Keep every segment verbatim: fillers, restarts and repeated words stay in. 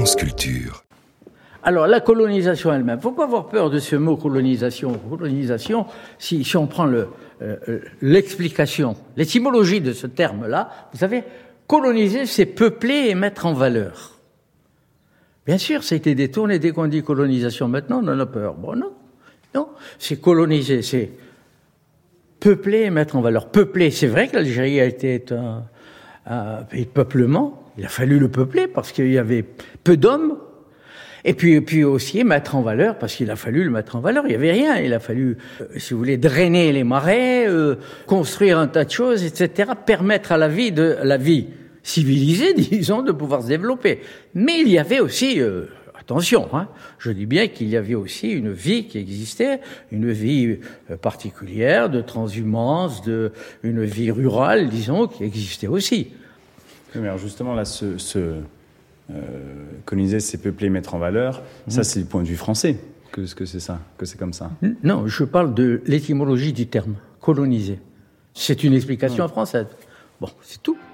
France Culture. Alors, la colonisation elle-même, il ne faut pas avoir peur de ce mot colonisation. Colonisation, si, si on prend le, euh, l'explication, l'étymologie de ce terme-là, vous savez, coloniser, c'est peupler et mettre en valeur. Bien sûr, ça a été détourné. Dès qu'on dit colonisation maintenant, on en a peur. Bon, non. Non, c'est coloniser, c'est peupler et mettre en valeur. Peupler, c'est vrai que l'Algérie a été un, un pays de peuplement. Il a fallu le peupler parce qu'il y avait peu d'hommes. Et puis, puis aussi mettre en valeur, parce qu'il a fallu le mettre en valeur. Il n'y avait rien. Il a fallu, euh, si vous voulez, drainer les marais, euh, construire un tas de choses, et cetera. Permettre à la vie de la vie civilisée, disons, de pouvoir se développer. Mais il y avait aussi, euh, attention, hein, je dis bien qu'il y avait aussi une vie qui existait, une vie euh, particulière de transhumance, de une vie rurale, disons, qui existait aussi. Oui, mais alors justement là, ce, ce Euh, coloniser, c'est peupler, mettre en valeur. Mmh. Ça, c'est du point de vue français que, que c'est ça, que c'est comme ça. Non, je parle de l'étymologie du terme, coloniser. C'est une explication mmh. française. Bon, c'est tout.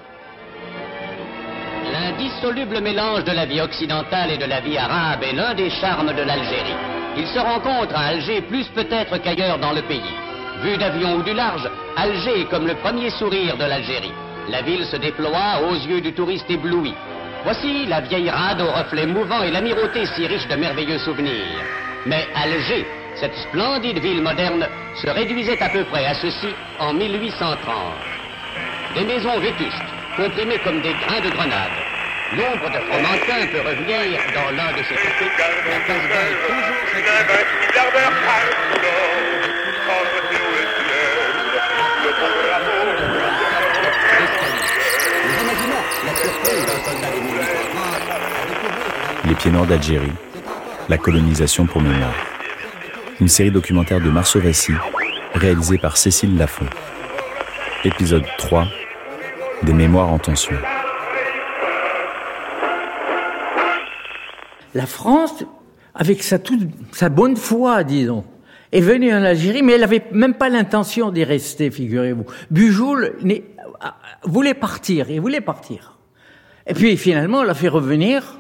L'indissoluble mélange de la vie occidentale et de la vie arabe est l'un des charmes de l'Algérie. Il se rencontre à Alger plus peut-être qu'ailleurs dans le pays. Vu d'avion ou du large, Alger est comme le premier sourire de l'Algérie. La ville se déploie aux yeux du touriste ébloui. Voici la vieille rade aux reflets mouvants et l'amirauté si riche de merveilleux souvenirs. Mais Alger, cette splendide ville moderne, se réduisait à peu près à ceci en mille huit cent trente. Des maisons vétustes, comprimées comme des grains de grenade. L'ombre de Fromentin peut revenir dans l'un de ces cafés. La Casbah est toujours cette... Les Pieds Noirs d'Algérie, la colonisation pour mémoire. Une série documentaire de Marceau Vassy, réalisée par Cécile Lafont. Épisode trois, des mémoires en tension. La France, avec sa, toute, sa bonne foi, disons, est venue en Algérie, mais elle n'avait même pas l'intention d'y rester, figurez-vous. Bujoul voulait partir, il voulait partir. Et puis finalement, on l'a fait revenir.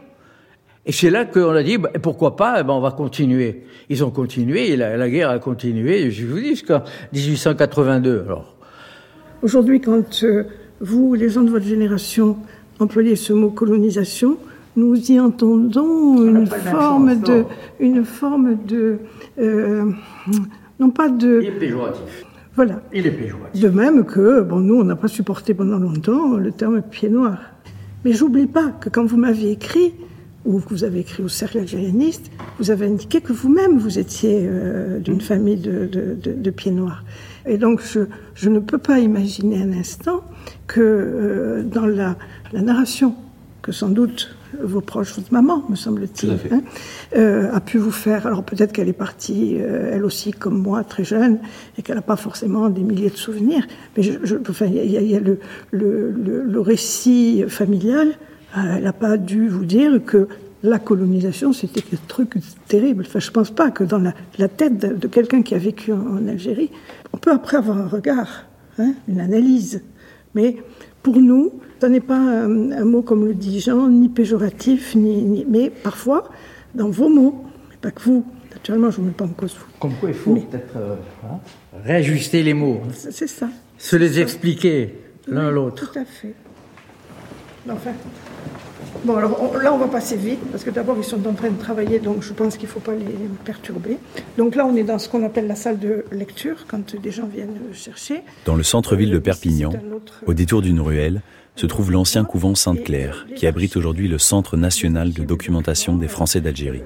Et c'est là qu'on a dit, bah, pourquoi pas, eh ben, on va continuer. Ils ont continué, et la, la guerre a continué, je vous dis, jusqu'en dix-huit cent quatre-vingt-deux. Alors. Aujourd'hui, quand euh, vous, les gens de votre génération, employez ce mot colonisation, nous y entendons une forme, chance, de, une forme de... Euh, non pas de... Il est péjoratif. Voilà. Il est péjoratif. De même que, bon, nous, on n'a pas supporté pendant longtemps le terme pied noir. Mais j'oublie pas que quand vous m'aviez écrit, ou que vous avez écrit au Cercle algérianiste, vous avez indiqué que vous-même, vous étiez euh, d'une famille de, de, de, de pieds noirs. Et donc, je, je ne peux pas imaginer un instant que euh, dans la, la narration, que sans doute vos proches, votre maman, me semble-t-il, hein, euh, a pu vous faire... Alors peut-être qu'elle est partie, euh, elle aussi, comme moi, très jeune, et qu'elle n'a pas forcément des milliers de souvenirs, mais je, je, enfin, il y a, y a le, le, le, le récit familial. Elle n'a pas dû vous dire que la colonisation, c'était un truc terrible. Enfin, je ne pense pas que dans la, la tête de, de quelqu'un qui a vécu en, en Algérie, on peut après avoir un regard, hein, une analyse. Mais pour nous, ce n'est pas un, un mot, comme le dit Jean, ni péjoratif, ni, ni, mais parfois, dans vos mots, mais pas que vous. Naturellement, je ne vous mets pas en cause vous. Comme quoi, il faut mais, peut-être euh, hein, réajuster les mots. Hein. C'est, c'est ça. Se les ça. expliquer l'un à l'autre. Tout à fait. Enfin... Bon, alors on, là, on va passer vite, parce que d'abord, ils sont en train de travailler, donc je pense qu'il ne faut pas les perturber. Donc là, on est dans ce qu'on appelle la salle de lecture, quand des gens viennent chercher. Dans le centre-ville de Perpignan, autre... au détour d'une ruelle, se trouve l'ancien couvent Sainte-Claire, qui abrite aujourd'hui le Centre national de documentation des Français d'Algérie.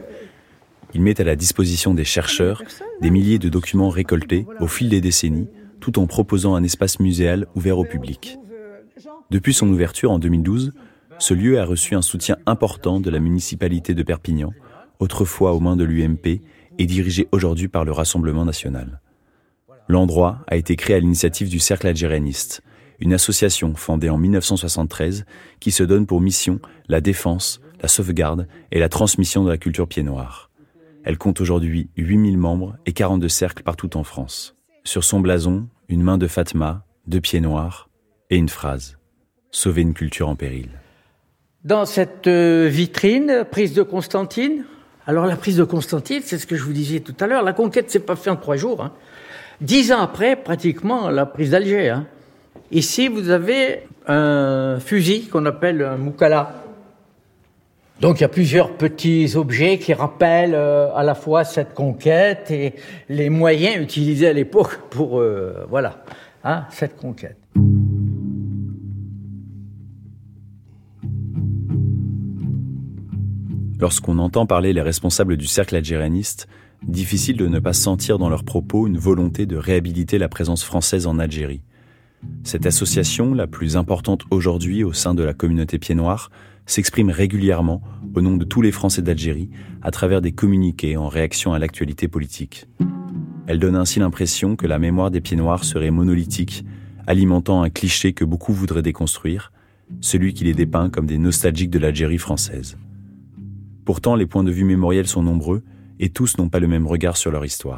Il met à la disposition des chercheurs des milliers de documents récoltés au fil des décennies, tout en proposant un espace muséal ouvert au public. Depuis son ouverture en deux mille douze, ce lieu a reçu un soutien important de la municipalité de Perpignan, autrefois aux mains de l'U M P et dirigé aujourd'hui par le Rassemblement national. L'endroit a été créé à l'initiative du Cercle algérianiste, une association fondée en dix-neuf cent soixante-treize qui se donne pour mission la défense, la sauvegarde et la transmission de la culture pied-noir. Elle compte aujourd'hui huit mille membres et quarante-deux cercles partout en France. Sur son blason, une main de Fatma, deux pieds noirs et une phrase « Sauver une culture en péril ». dans cette vitrine, prise de Constantine. Alors la prise de Constantine, c'est ce que je vous disais tout à l'heure, la conquête s'est pas faite en trois jours. Hein. Dix ans après, pratiquement, la prise d'Alger. Hein. Ici, vous avez un fusil qu'on appelle un moukala. Donc il y a plusieurs petits objets qui rappellent euh, à la fois cette conquête et les moyens utilisés à l'époque pour euh, voilà, hein, cette conquête. Lorsqu'on entend parler les responsables du cercle algérianiste, difficile de ne pas sentir dans leurs propos une volonté de réhabiliter la présence française en Algérie. Cette association, la plus importante aujourd'hui au sein de la communauté pied-noir, s'exprime régulièrement au nom de tous les Français d'Algérie à travers des communiqués en réaction à l'actualité politique. Elle donne ainsi l'impression que la mémoire des pieds-noirs serait monolithique, alimentant un cliché que beaucoup voudraient déconstruire, celui qui les dépeint comme des nostalgiques de l'Algérie française. Pourtant, les points de vue mémoriels sont nombreux et tous n'ont pas le même regard sur leur histoire.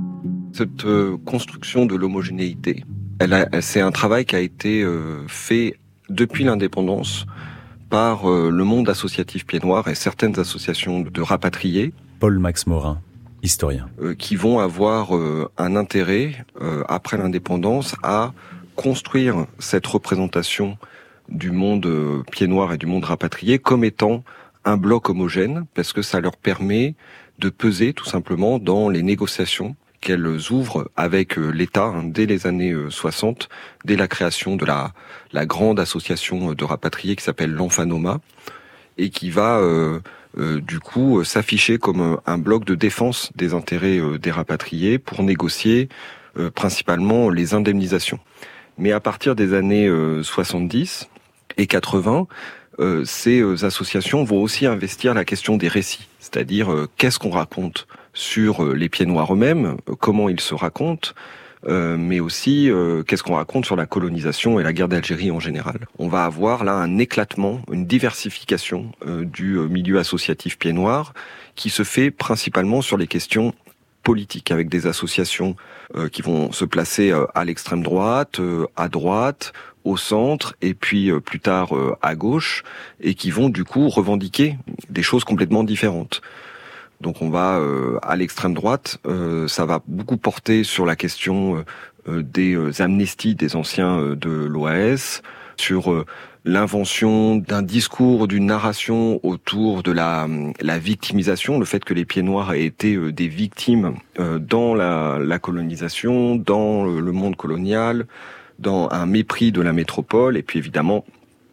Cette euh, construction de l'homogénéité, elle a, c'est un travail qui a été euh, fait depuis l'indépendance par euh, le monde associatif pied-noir et certaines associations de rapatriés. Paul-Max Morin, historien. Euh, qui vont avoir euh, un intérêt, euh, après l'indépendance, à construire cette représentation du monde euh, pied-noir et du monde rapatrié comme étant un bloc homogène, parce que ça leur permet de peser tout simplement dans les négociations qu'elles ouvrent avec l'État hein, dès les années soixante, dès la création de la, la grande association de rapatriés qui s'appelle l'Enfanoma, et qui va euh, euh, du coup s'afficher comme un bloc de défense des intérêts euh, des rapatriés pour négocier euh, principalement les indemnisations. Mais à partir des années euh, soixante-dix et quatre-vingts, euh, ces euh, associations vont aussi investir la question des récits, c'est-à-dire euh, qu'est-ce qu'on raconte sur les pieds-noirs eux-mêmes, comment ils se racontent, euh, mais aussi euh, qu'est-ce qu'on raconte sur la colonisation et la guerre d'Algérie en général. On va avoir là un éclatement, une diversification euh, du milieu associatif pieds-noirs qui se fait principalement sur les questions politiques, avec des associations euh, qui vont se placer euh, à l'extrême droite, euh, à droite, au centre, et puis euh, plus tard euh, à gauche, et qui vont du coup revendiquer des choses complètement différentes. Donc on va euh, à l'extrême droite, euh, ça va beaucoup porter sur la question euh, des euh, amnesties des anciens euh, de l'O A S, sur euh, l'invention d'un discours, d'une narration autour de la, la victimisation, le fait que les pieds-noirs aient été euh, des victimes euh, dans la, la colonisation, dans le monde colonial, dans un mépris de la métropole, et puis évidemment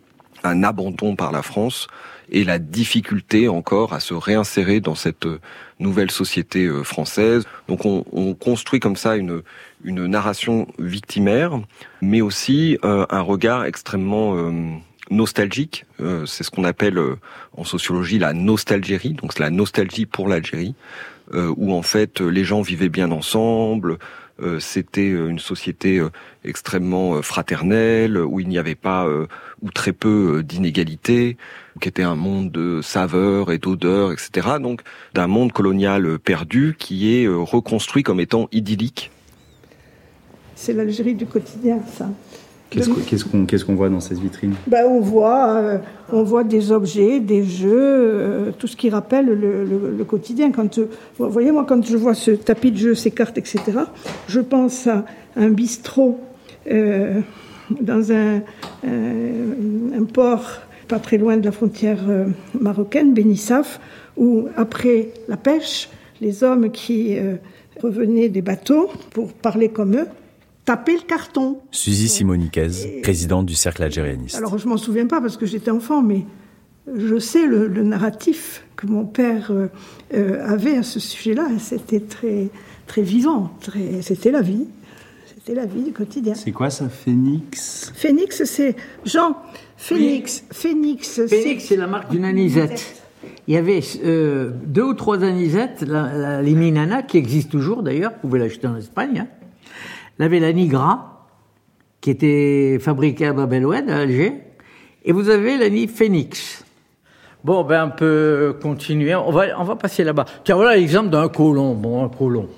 un abandon par la France, et la difficulté encore à se réinsérer dans cette nouvelle société française. Donc on, on construit comme ça une, une narration victimaire, mais aussi euh, un regard extrêmement euh, nostalgique. Euh, c'est ce qu'on appelle euh, en sociologie la nostalgérie, donc c'est la nostalgie pour l'Algérie, euh, où en fait les gens vivaient bien ensemble. Euh, c'était une société euh, extrêmement euh, fraternelle, où il n'y avait pas euh, ou très peu euh, d'inégalités, qui était un monde de saveurs et d'odeurs, et cetera. Donc d'un monde colonial euh, perdu qui est euh, reconstruit comme étant idyllique. C'est l'Algérie du quotidien, ça. Qu'est-ce, qu'on, qu'est-ce, qu'on, qu'est-ce qu'on voit dans cette vitrine ? Ben, on voit, euh, on voit des objets, des jeux, euh, tout ce qui rappelle le, le, le quotidien. Quand, euh, vous voyez, moi, quand je vois ce tapis de jeu, ces cartes, et cetera, je pense à un bistrot euh, dans un, un, un port pas très loin de la frontière euh, marocaine, Benissaf, où après la pêche, les hommes qui euh, revenaient des bateaux pour parler comme eux, taper le carton. Suzy Simoniquez, présidente du Cercle algérianiste. Alors, je ne m'en souviens pas parce que j'étais enfant, mais je sais le, le narratif que mon père euh, euh, avait à ce sujet-là. C'était très, très vivant. Très, c'était la vie. C'était la vie du quotidien. C'est quoi ça, Phénix ? Phénix, c'est... Jean, Phénix. Oui. Phénix, Phénix, c'est... c'est la marque d'une anisette. Il y avait euh, deux ou trois anisettes, la, la Liminana, qui existe toujours d'ailleurs, vous pouvez l'acheter en Espagne, hein. Il y avait la Nigra, qui était fabriquée à Bab el-Oued, à Alger, et vous avez la Ni Phénix. Bon, ben, on peut continuer. On va, on va passer là-bas. Tiens, voilà l'exemple d'un colon. Bon, un colon.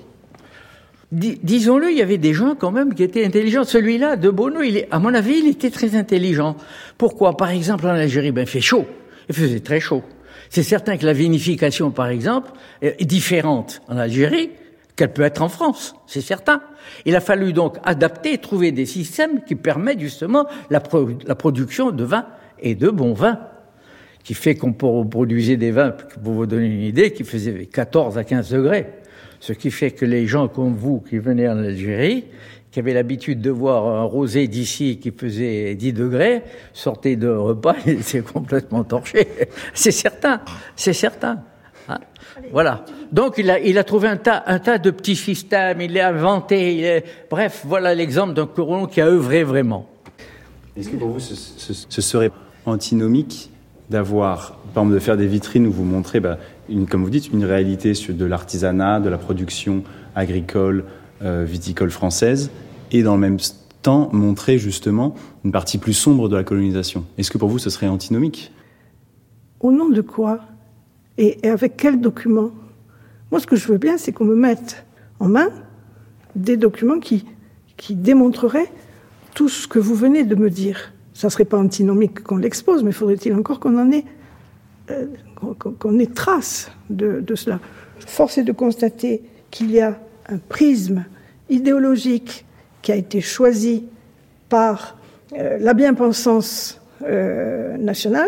Dis, disons-le, il y avait des gens quand même qui étaient intelligents. Celui-là, de Bono, il est, à mon avis, il était très intelligent. Pourquoi ? Par exemple, en Algérie, ben, il fait chaud. il faisait très chaud. C'est certain que la vinification, par exemple, est différente en Algérie qu'elle peut être en France, c'est certain. Il a fallu donc adapter, trouver des systèmes qui permettent justement la, pro- la production de vins et de bons vins, qui fait qu'on produisait des vins, pour vous donner une idée, qui faisaient quatorze à quinze degrés. Ce qui fait que les gens comme vous qui venaient en Algérie, qui avaient l'habitude de voir un rosé d'ici qui faisait dix degrés, sortaient de repas et étaient complètement torchés. C'est certain, c'est certain. Hein, voilà. Donc il a, il a trouvé un tas, un tas de petits systèmes, il l'a inventé. Il est... Bref, voilà l'exemple d'un Corolon qui a œuvré vraiment. Est-ce que pour vous, ce, ce, ce serait antinomique d'avoir, par exemple, de faire des vitrines où vous montrez, bah, une, comme vous dites, une réalité sur de l'artisanat, de la production agricole, euh, viticole française, et dans le même temps montrer justement une partie plus sombre de la colonisation? Est-ce que pour vous, ce serait antinomique? Au nom de quoi? Et, et avec quels documents? Moi, ce que je veux bien, c'est qu'on me mette en main des documents qui, qui démontreraient tout ce que vous venez de me dire. Ça ne serait pas antinomique qu'on l'expose, mais faudrait-il encore qu'on en ait, euh, qu'on, qu'on ait trace de, de cela. Force est de constater qu'il y a un prisme idéologique qui a été choisi par euh, la bien-pensance euh, nationale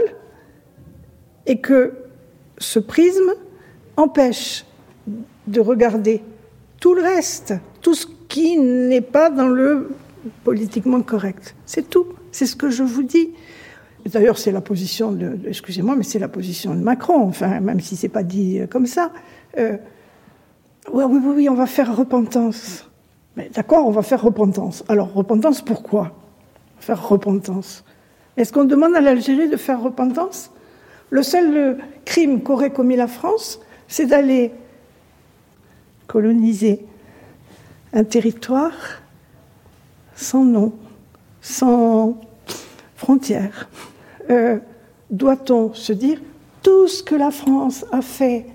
et que ce prisme empêche de regarder tout le reste, tout ce qui n'est pas dans le politiquement correct. C'est tout. C'est ce que je vous dis. D'ailleurs, c'est la position de, de excusez-moi, mais c'est la position de Macron, enfin, même si c'est pas dit comme ça. Euh, oui, oui, oui, on va faire repentance. Mais d'accord, on va faire repentance. Alors, repentance, pourquoi faire repentance? Est-ce qu'on demande à l'Algérie de faire repentance? Le seul crime qu'aurait commis la France, c'est d'aller coloniser un territoire sans nom, sans frontières. Euh, doit-on se dire, tout ce que la France a fait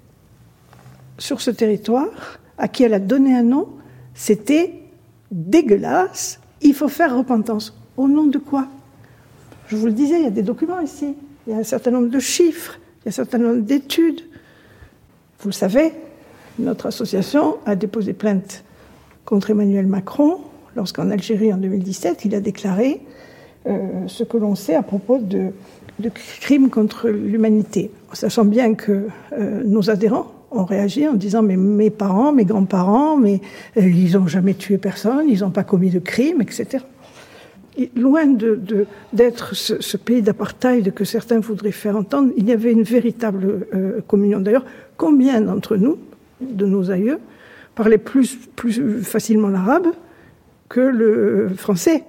sur ce territoire, à qui elle a donné un nom, c'était dégueulasse, il faut faire repentance. Au nom de quoi? Je vous le disais, il y a des documents ici, il y a un certain nombre de chiffres, il y a un certain nombre d'études. Vous le savez, notre association a déposé plainte contre Emmanuel Macron, lorsqu'en Algérie, en deux mille dix-sept, il a déclaré euh, ce que l'on sait à propos de, de crimes contre l'humanité. Sachant bien que euh, nos adhérents ont réagi en disant « mais mes parents, mes grands-parents, mais, euh, ils n'ont jamais tué personne, ils n'ont pas commis de crimes, et cetera » Et loin de, de, d'être ce, ce pays d'apartheid que certains voudraient faire entendre, il y avait une véritable euh, communion. D'ailleurs, combien d'entre nous, de nos aïeux, parlaient plus, plus facilement l'arabe que le français?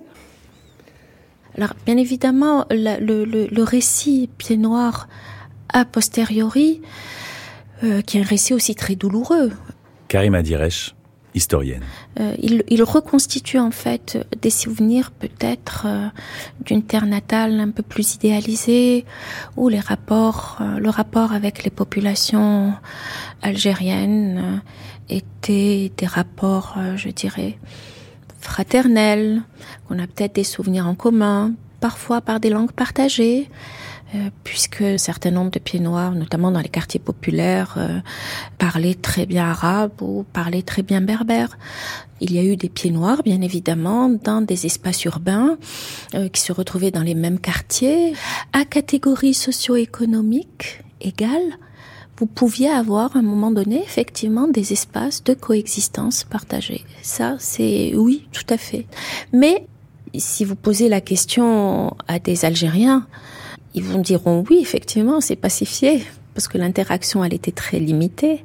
Alors, bien évidemment, la, le, le, le récit Pieds Noirs a posteriori, euh, qui est un récit aussi très douloureux. Karima Diresh, historienne. Euh, il, il reconstitue en fait des souvenirs peut-être euh, d'une terre natale un peu plus idéalisée, où les rapports, euh, le rapport avec les populations algériennes euh, étaient des rapports, euh, je dirais, fraternels, qu'on a peut-être des souvenirs en commun, parfois par des langues partagées, euh, puisque un certain nombre de Pieds Noirs, notamment dans les quartiers populaires, euh, parlaient très bien arabe ou parlaient très bien berbère. Il y a eu des Pieds Noirs, bien évidemment, dans des espaces urbains euh, qui se retrouvaient dans les mêmes quartiers, à catégorie socio-économique égale. Vous pouviez avoir à un moment donné effectivement des espaces de coexistence partagés. Ça, c'est oui, tout à fait. Mais si vous posez la question à des Algériens, ils vous diront oui, effectivement, c'est pacifié, parce que l'interaction, elle était très limitée.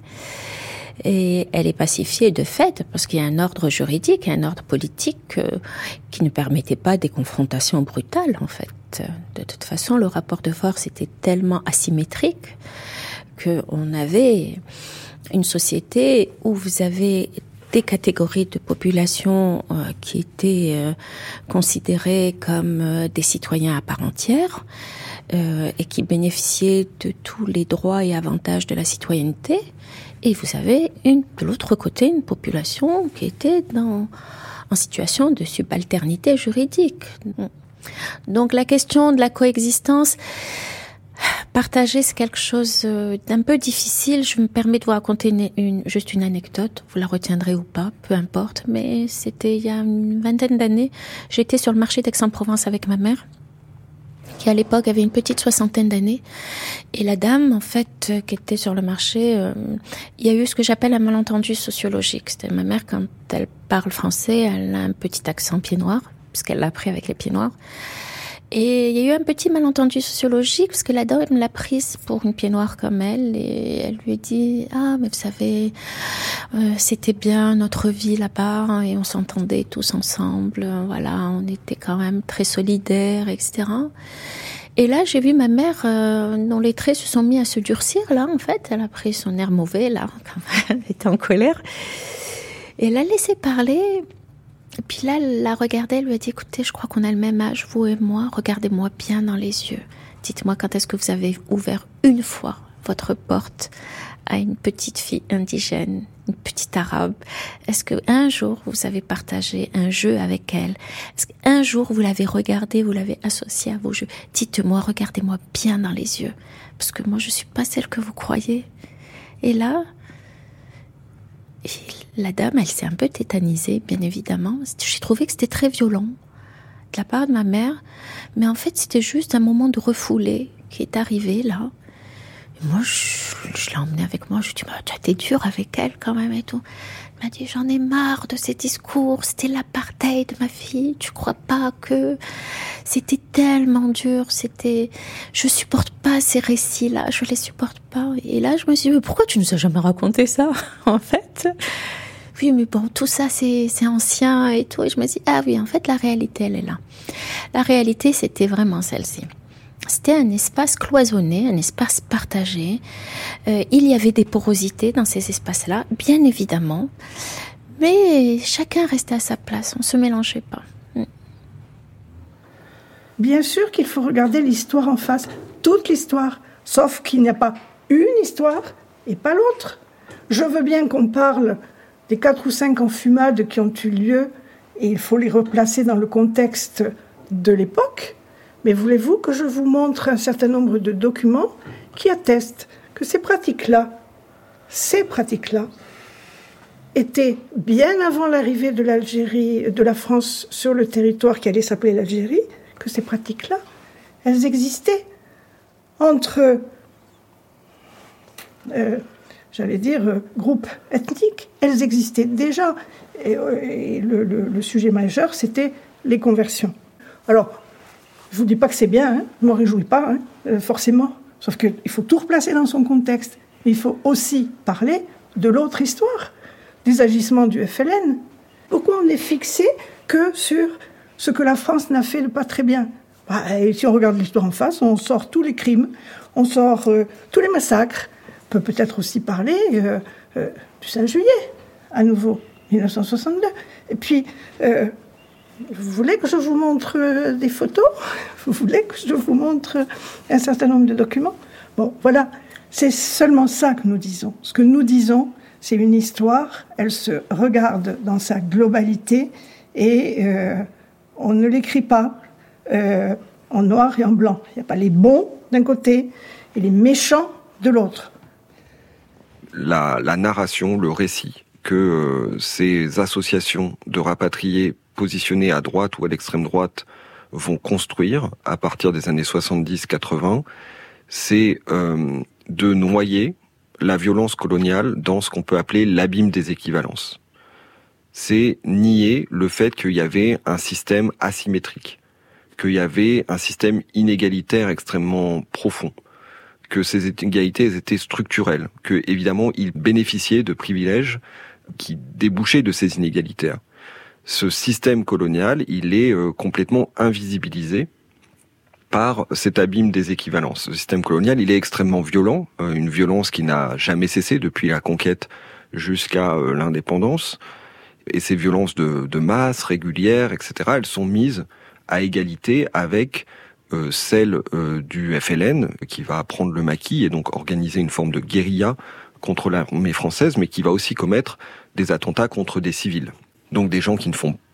Et elle est pacifiée de fait, parce qu'il y a un ordre juridique, un ordre politique euh, qui ne permettait pas des confrontations brutales, en fait. De toute façon, le rapport de force était tellement asymétrique qu'on avait une société où vous avez des catégories de population euh, qui étaient euh, considérées comme euh, des citoyens à part entière euh, et qui bénéficiaient de tous les droits et avantages de la citoyenneté. Et vous avez une, de l'autre côté une population qui était dans, en situation de subalternité juridique. Donc la question de la coexistence, Partager, c'est quelque chose d'un peu difficile. Je me permets de vous raconter une, une, juste une anecdote. Vous la retiendrez ou pas, peu importe. Mais c'était il y a une vingtaine d'années. J'étais sur le marché d'Aix-en-Provence avec ma mère, qui à l'époque avait une petite soixantaine d'années. Et la dame, en fait, qui était sur le marché, euh, il y a eu ce que j'appelle un malentendu sociologique. C'était ma mère, quand elle parle français, elle a un petit accent pied noir, parce qu'elle l'a appris avec les pieds noirs. Et il y a eu un petit malentendu sociologique parce que la dame l'a prise pour une pied noire comme elle et elle lui a dit « Ah, mais vous savez, euh, c'était bien notre vie là-bas hein, et on s'entendait tous ensemble, voilà, on était quand même très solidaires, et cetera » Et là, j'ai vu ma mère euh, dont les traits se sont mis à se durcir, là, en fait. Elle a pris son air mauvais, là, quand elle était en colère. Et elle a laissé parler. Et puis là, elle l'a regardée, elle lui a dit « Écoutez, je crois qu'on a le même âge, vous et moi. Regardez-moi bien dans les yeux. Dites-moi quand est-ce que vous avez ouvert une fois votre porte à une petite fille indigène, une petite arabe. Est-ce qu'un jour, vous avez partagé un jeu avec elle? Est-ce qu'un jour, vous l'avez regardée, vous l'avez associée à vos jeux? Dites-moi, regardez-moi bien dans les yeux. Parce que moi, je ne suis pas celle que vous croyez. » Et là... Et la dame, elle s'est un peu tétanisée, bien évidemment. J'ai trouvé que c'était très violent de la part de ma mère. Mais en fait, c'était juste un moment de refoulé qui est arrivé, là. Et moi, je, je l'ai emmenée avec moi. Je lui ai dit, bah, tu as été dure avec elle, quand même, et tout. Elle m'a dit, j'en ai marre de ces discours. C'était l'apartheid, ma fille. Tu crois pas que... C'était tellement dur. C'était... Je supporte pas ces récits-là. Je les supporte pas. Et là, je me suis dit, mais pourquoi tu nous as jamais raconté ça, en fait? Oui, mais bon, tout ça, c'est, c'est ancien et tout. Et je me suis dit, ah oui, en fait, la réalité, elle est là. La réalité, c'était vraiment celle-ci. C'était un espace cloisonné, un espace partagé. Euh, il y avait des porosités dans ces espaces-là, bien évidemment. Mais chacun restait à sa place, on ne se mélangeait pas. Bien sûr qu'il faut regarder l'histoire en face, toute l'histoire, sauf qu'il n'y a pas une histoire et pas l'autre. Je veux bien qu'on parle des quatre ou cinq enfumades qui ont eu lieu, et il faut les replacer dans le contexte de l'époque. Mais voulez-vous que je vous montre un certain nombre de documents qui attestent que ces pratiques-là, ces pratiques-là, étaient bien avant l'arrivée de l'Algérie, de la France sur le territoire qui allait s'appeler l'Algérie, que ces pratiques-là, elles existaient entre, euh, j'allais dire, euh, groupes ethniques, elles existaient déjà. Et, et le, le, le sujet majeur, c'était les conversions. Alors, je ne vous dis pas que c'est bien, hein, je ne m'en réjouis pas, hein, euh, forcément. Sauf qu'il faut tout replacer dans son contexte. Il faut aussi parler de l'autre histoire, des agissements du F L N. Pourquoi on n'est fixé que sur ce que la France n'a fait de pas très bien? Bah, et si on regarde l'histoire en face, on sort tous les crimes, on sort euh, tous les massacres. On peut peut-être aussi parler euh, euh, du cinq juillet, à nouveau, dix-neuf cent soixante-deux. Et puis... Euh, Vous voulez que je vous montre des photos? Vous voulez que je vous montre un certain nombre de documents? Bon, voilà, c'est seulement ça que nous disons. Ce que nous disons, c'est une histoire, elle se regarde dans sa globalité et euh, on ne l'écrit pas euh, en noir et en blanc. Il n'y a pas les bons d'un côté et les méchants de l'autre. La, la narration, le récit que euh, ces associations de rapatriés positionnés à droite ou à l'extrême droite vont construire à partir des années soixante-dix quatre-vingts, c'est euh, de noyer la violence coloniale dans ce qu'on peut appeler l'abîme des équivalences. C'est nier le fait qu'il y avait un système asymétrique, qu'il y avait un système inégalitaire extrêmement profond, que ces inégalités étaient structurelles, que évidemment ils bénéficiaient de privilèges qui débouchaient de ces inégalités. Ce système colonial, il est euh, complètement invisibilisé par cet abîme des équivalences. Ce système colonial, il est extrêmement violent, euh, une violence qui n'a jamais cessé depuis la conquête jusqu'à euh, l'indépendance. Et ces violences de, de masse, régulières, et cetera, elles sont mises à égalité avec euh, celles euh, du F L N, qui va prendre le maquis et donc organiser une forme de guérilla contre l'armée française, mais qui va aussi commettre des attentats contre des civils. Donc des gens qui ne font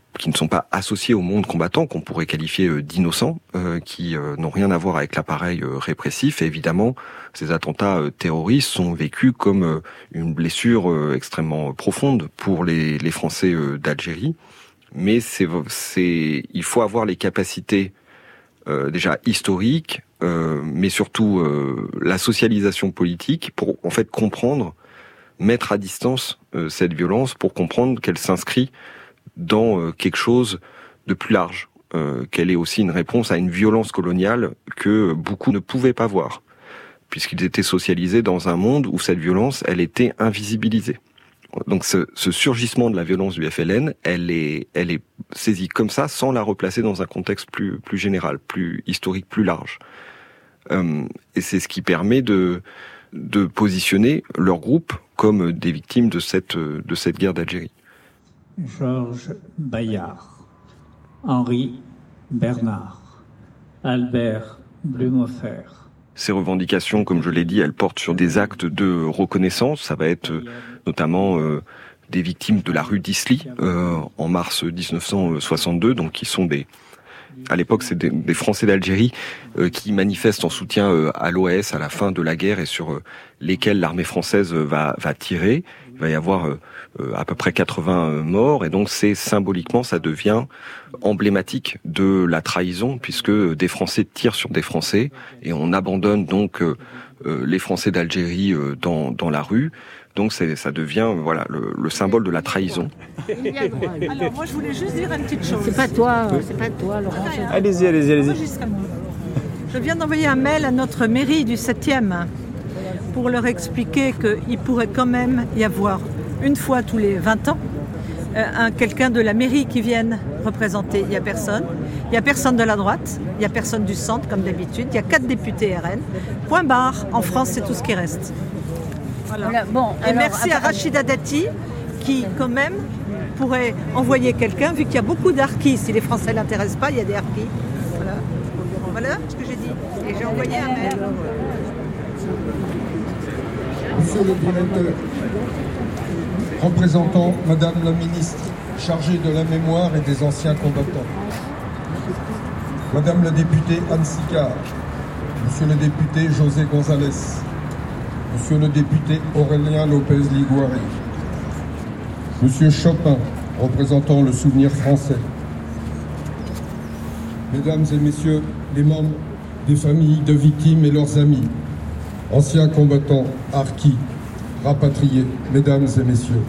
qui ne sont pas associés au monde combattant, qu'on pourrait qualifier euh, d'innocents, euh, qui euh, n'ont rien à voir avec l'appareil euh, répressif. Et évidemment, ces attentats euh, terroristes sont vécus comme euh, une blessure euh, extrêmement profonde pour les, les Français euh, d'Algérie. Mais c'est, c'est, il faut avoir les capacités euh, déjà historiques, euh, mais surtout euh, la socialisation politique pour en fait comprendre, mettre à distance euh, cette violence pour comprendre qu'elle s'inscrit dans euh, quelque chose de plus large, euh, qu'elle est aussi une réponse à une violence coloniale que beaucoup ne pouvaient pas voir, puisqu'ils étaient socialisés dans un monde où cette violence, elle était invisibilisée. Donc ce, ce surgissement de la violence du F L N, elle est, elle est saisie comme ça, sans la replacer dans un contexte plus, plus général, plus historique, plus large. Euh, et c'est ce qui permet de, de positionner leur groupe comme des victimes de cette, de cette guerre d'Algérie. Georges Bayard, Henri Bernard, Albert Blumenfer. Ces revendications, comme je l'ai dit, elles portent sur des actes de reconnaissance. Ça va être euh, notamment euh, des victimes de la rue d'Isly euh, en mars dix-neuf cent soixante-deux, donc qui sont des... À l'époque, c'est des, des Français d'Algérie euh, qui manifestent en soutien euh, à l'O A S à la fin de la guerre et sur euh, lesquels l'armée française va, va tirer. Il va y avoir euh, euh, à peu près quatre-vingts euh, morts et donc c'est symboliquement, ça devient emblématique de la trahison puisque des Français tirent sur des Français et on abandonne donc euh, euh, les Français d'Algérie euh, dans, dans la rue. Donc c'est, ça devient voilà le, le symbole de la trahison. Alors moi je voulais juste dire une petite chose. C'est pas toi, c'est pas toi, Laurent. Allez-y, allez-y, allez-y. Je viens d'envoyer un mail à notre mairie du septième pour leur expliquer qu'il pourrait quand même y avoir une fois tous les vingt ans un, quelqu'un de la mairie qui vienne représenter. Il n'y a personne. Il n'y a personne de la droite. Il n'y a personne du centre comme d'habitude. Il y a quatre députés R N. Point barre. En France, c'est tout ce qui reste. Voilà. Voilà. Bon, et alors, merci à Rachida Dati qui, quand même, pourrait envoyer quelqu'un, vu qu'il y a beaucoup d'harkis. Si les Français ne l'intéressent pas, il y a des harkis. Voilà. Voilà ce que j'ai dit. Et j'ai envoyé un mail. Monsieur le directeur, représentant Madame la ministre chargée de la mémoire et des anciens combattants, Madame la députée Anne Sicard, Monsieur le député José González, Monsieur le député Aurélien Lopez Liguori, Monsieur Chopin, représentant le souvenir français, Mesdames et Messieurs les membres des familles de victimes et leurs amis, anciens combattants, harkis, rapatriés, Mesdames et Messieurs.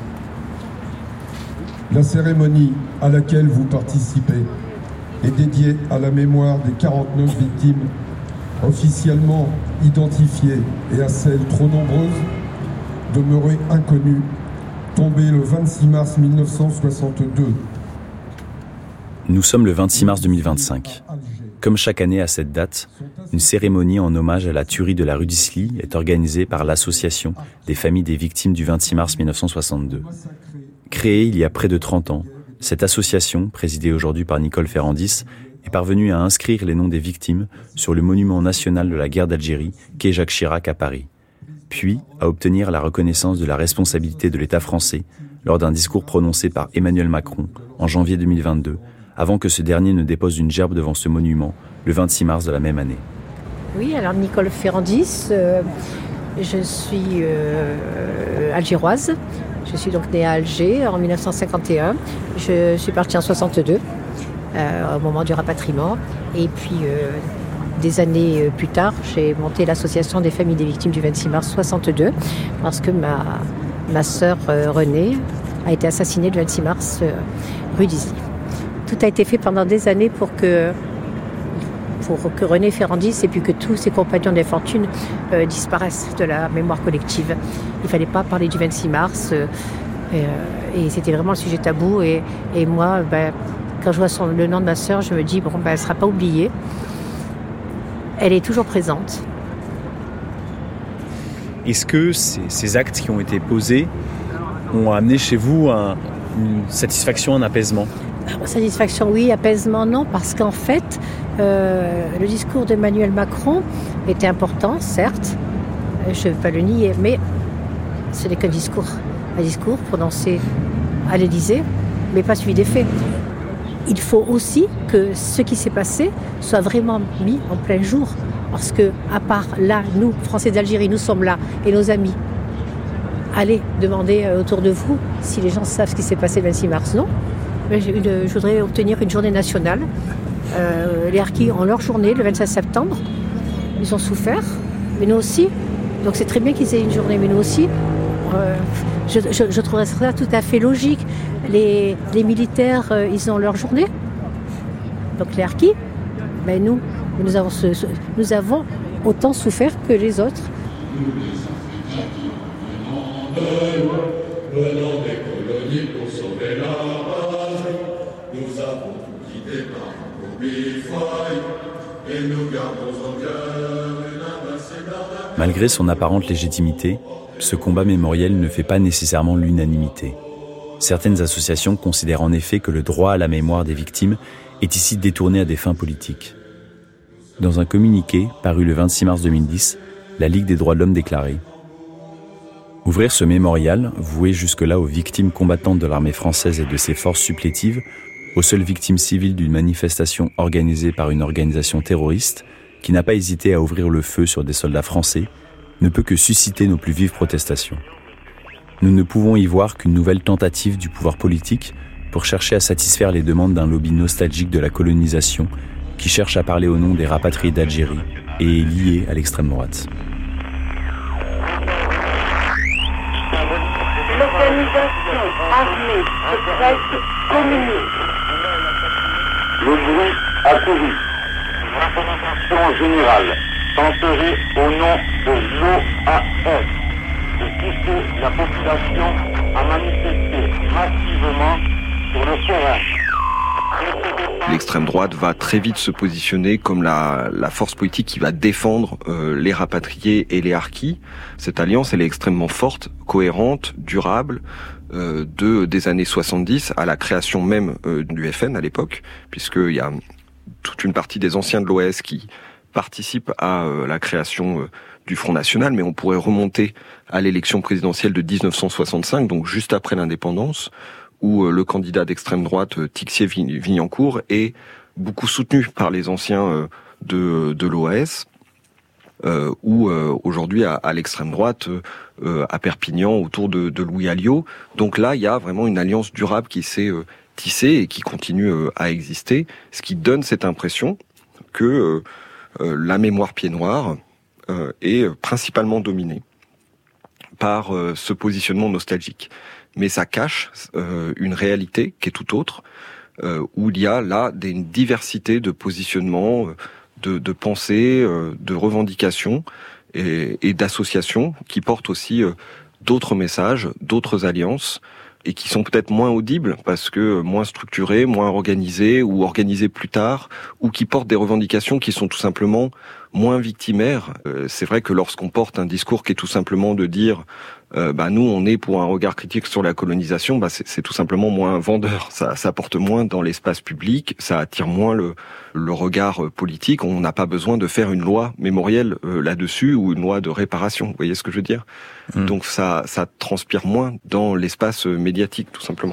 La cérémonie à laquelle vous participez est dédiée à la mémoire des quarante-neuf victimes officiellement identifiées et à celles trop nombreuses demeurées inconnues, tombées le vingt-six mars mille neuf cent soixante-deux. Nous sommes le vingt-six mars deux mille vingt-cinq. Comme chaque année à cette date, une cérémonie en hommage à la tuerie de la rue d'Isly est organisée par l'Association des familles des victimes du vingt-six mars mille neuf cent soixante-deux. Créée il y a près de trente ans, cette association, présidée aujourd'hui par Nicole Ferrandis, est parvenue à inscrire les noms des victimes sur le monument national de la guerre d'Algérie qu'est Jacques Chirac à Paris, puis à obtenir la reconnaissance de la responsabilité de l'État français lors d'un discours prononcé par Emmanuel Macron en janvier deux mille vingt-deux, avant que ce dernier ne dépose une gerbe devant ce monument le vingt-six mars de la même année. Oui, alors Nicole Ferrandis, euh, je suis euh, algéroise. Je suis donc née à Alger en mille neuf cent cinquante et un. Je suis partie en soixante-deux, euh, au moment du rapatriement. Et puis, euh, des années plus tard, j'ai monté l'association des familles des victimes du vingt-six mars soixante-deux, parce que ma, ma sœur euh, Renée a été assassinée le vingt-six mars euh, rue d'Isly. Tout a été fait pendant des années pour que, pour que René Ferrandis et puis que tous ses compagnons d'infortune euh, disparaissent de la mémoire collective. Il ne fallait pas parler du vingt-six mars euh, et, et c'était vraiment le sujet tabou. Et, et moi, ben, quand je vois son, le nom de ma sœur, je me dis, bon, ben, elle ne sera pas oubliée. Elle est toujours présente. Est-ce que ces, ces actes qui ont été posés ont amené chez vous un, une satisfaction, un apaisement ? Satisfaction, oui. Apaisement, non. Parce qu'en fait, euh, le discours d'Emmanuel Macron était important, certes. Je ne veux pas le nier, mais ce n'est qu'un discours. Un discours prononcé à l'Élysée, mais pas suivi des faits. il faut aussi que ce qui s'est passé soit vraiment mis en plein jour. Parce que, à part là, nous, Français d'Algérie, nous sommes là, et nos amis, allez demander autour de vous si les gens savent ce qui s'est passé le vingt-six mars. Non. Mais une, je voudrais obtenir une journée nationale. Euh, les Harkis ont leur journée le vingt-cinq septembre. Ils ont souffert, mais nous aussi. Donc c'est très bien qu'ils aient une journée, mais nous aussi. Euh, je, je, je trouverais ça tout à fait logique. Les, les militaires, euh, ils ont leur journée. Donc les Harkis, ben nous, nous avons, ce, ce, nous avons autant souffert que les autres. Venant des colonies pour sauver la race, nous avons tout quitté par nos bifouilles, et nous gardons en cœur une invincible ardeur. Malgré son apparente légitimité, ce combat mémoriel ne fait pas nécessairement l'unanimité. Certaines associations considèrent en effet que le droit à la mémoire des victimes est ici détourné à des fins politiques. Dans un communiqué paru le vingt-six mars deux mille dix, la Ligue des droits de l'homme déclarait « Ouvrir ce mémorial, voué jusque-là aux victimes combattantes de l'armée française et de ses forces supplétives, aux seules victimes civiles d'une manifestation organisée par une organisation terroriste, qui n'a pas hésité à ouvrir le feu sur des soldats français, ne peut que susciter nos plus vives protestations. Nous ne pouvons y voir qu'une nouvelle tentative du pouvoir politique pour chercher à satisfaire les demandes d'un lobby nostalgique de la colonisation qui cherche à parler au nom des rapatriés d'Algérie et est lié à l'extrême droite. » L'organisation armée secrète communiste. Le bruit a couru. Représentation générale tenterait au nom de l'O A F de pousser la population à manifester massivement sur le terrain. L'extrême droite va très vite se positionner comme la, la force politique qui va défendre euh, les rapatriés et les harkis. Cette alliance, elle est extrêmement forte, cohérente, durable, euh, de des années soixante-dix à la création même euh, du F N à l'époque, puisqu'il y a toute une partie des anciens de l'O A S qui participent à euh, la création euh, du Front National, mais on pourrait remonter à l'élection présidentielle de dix-neuf cent soixante-cinq, donc juste après l'indépendance, où le candidat d'extrême droite, Tixier-Vignancourt, est beaucoup soutenu par les anciens de, de l'O A S, euh, ou euh, aujourd'hui à, à l'extrême droite, euh, à Perpignan, autour de, de Louis Alliot. Donc là, il y a vraiment une alliance durable qui s'est euh, tissée et qui continue euh, à exister, ce qui donne cette impression que euh, euh, la mémoire pied-noir euh, est principalement dominée par euh, ce positionnement nostalgique. Mais ça cache euh, une réalité qui est tout autre, euh, où il y a là des, une diversité de positionnements, de, de pensées, euh, de revendications et, et d'associations qui portent aussi euh, d'autres messages, d'autres alliances, et qui sont peut-être moins audibles parce que moins structurées, moins organisées ou organisées plus tard, ou qui portent des revendications qui sont tout simplement moins victimaires. Euh, c'est vrai que lorsqu'on porte un discours qui est tout simplement de dire euh, bah nous on est pour un regard critique sur la colonisation, bah c'est, c'est tout simplement moins vendeur. Ça, ça porte moins dans l'espace public, ça attire moins le, le regard politique. On n'a pas besoin de faire une loi mémorielle euh, là-dessus ou une loi de réparation. Vous voyez ce que je veux dire ? Mmh. Donc ça, ça transpire moins dans l'espace médiatique, tout simplement.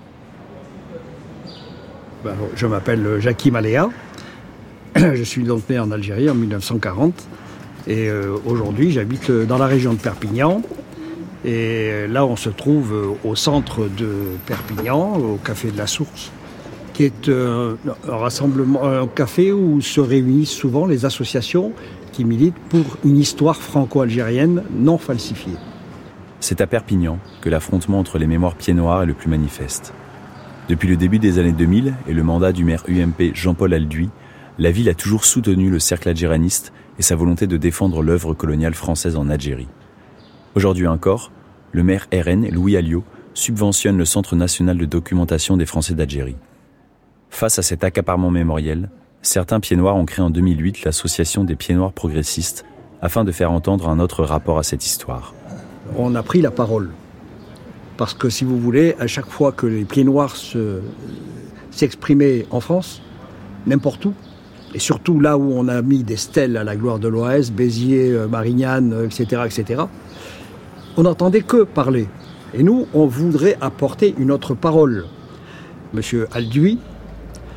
Ben, je m'appelle Jackie Maléa. Je suis donc né en Algérie en dix-neuf cent quarante. Et euh, aujourd'hui, j'habite dans la région de Perpignan. Et là, on se trouve au centre de Perpignan, au Café de la Source, qui est euh, un rassemblement, un café où se réunissent souvent les associations qui militent pour une histoire franco-algérienne non falsifiée. C'est à Perpignan que l'affrontement entre les mémoires pieds-noirs est le plus manifeste. Depuis le début des années deux mille et le mandat du maire U M P Jean-Paul Alduy, la ville a toujours soutenu le cercle algéraniste et sa volonté de défendre l'œuvre coloniale française en Algérie. Aujourd'hui encore, le maire R N, Louis Alliot, subventionne le Centre national de documentation des Français d'Algérie. Face à cet accaparement mémoriel, certains pieds-noirs ont créé en deux mille huit l'association des pieds-noirs progressistes afin de faire entendre un autre rapport à cette histoire. On a pris la parole. Parce que, si vous voulez, à chaque fois que les pieds-noirs se, s'exprimaient en France, n'importe où, et surtout là où on a mis des stèles à la gloire de l'O A S, Béziers, Marignane, et cetera, et cetera, on n'entendait que parler. Et nous, on voudrait apporter une autre parole. Monsieur Alduy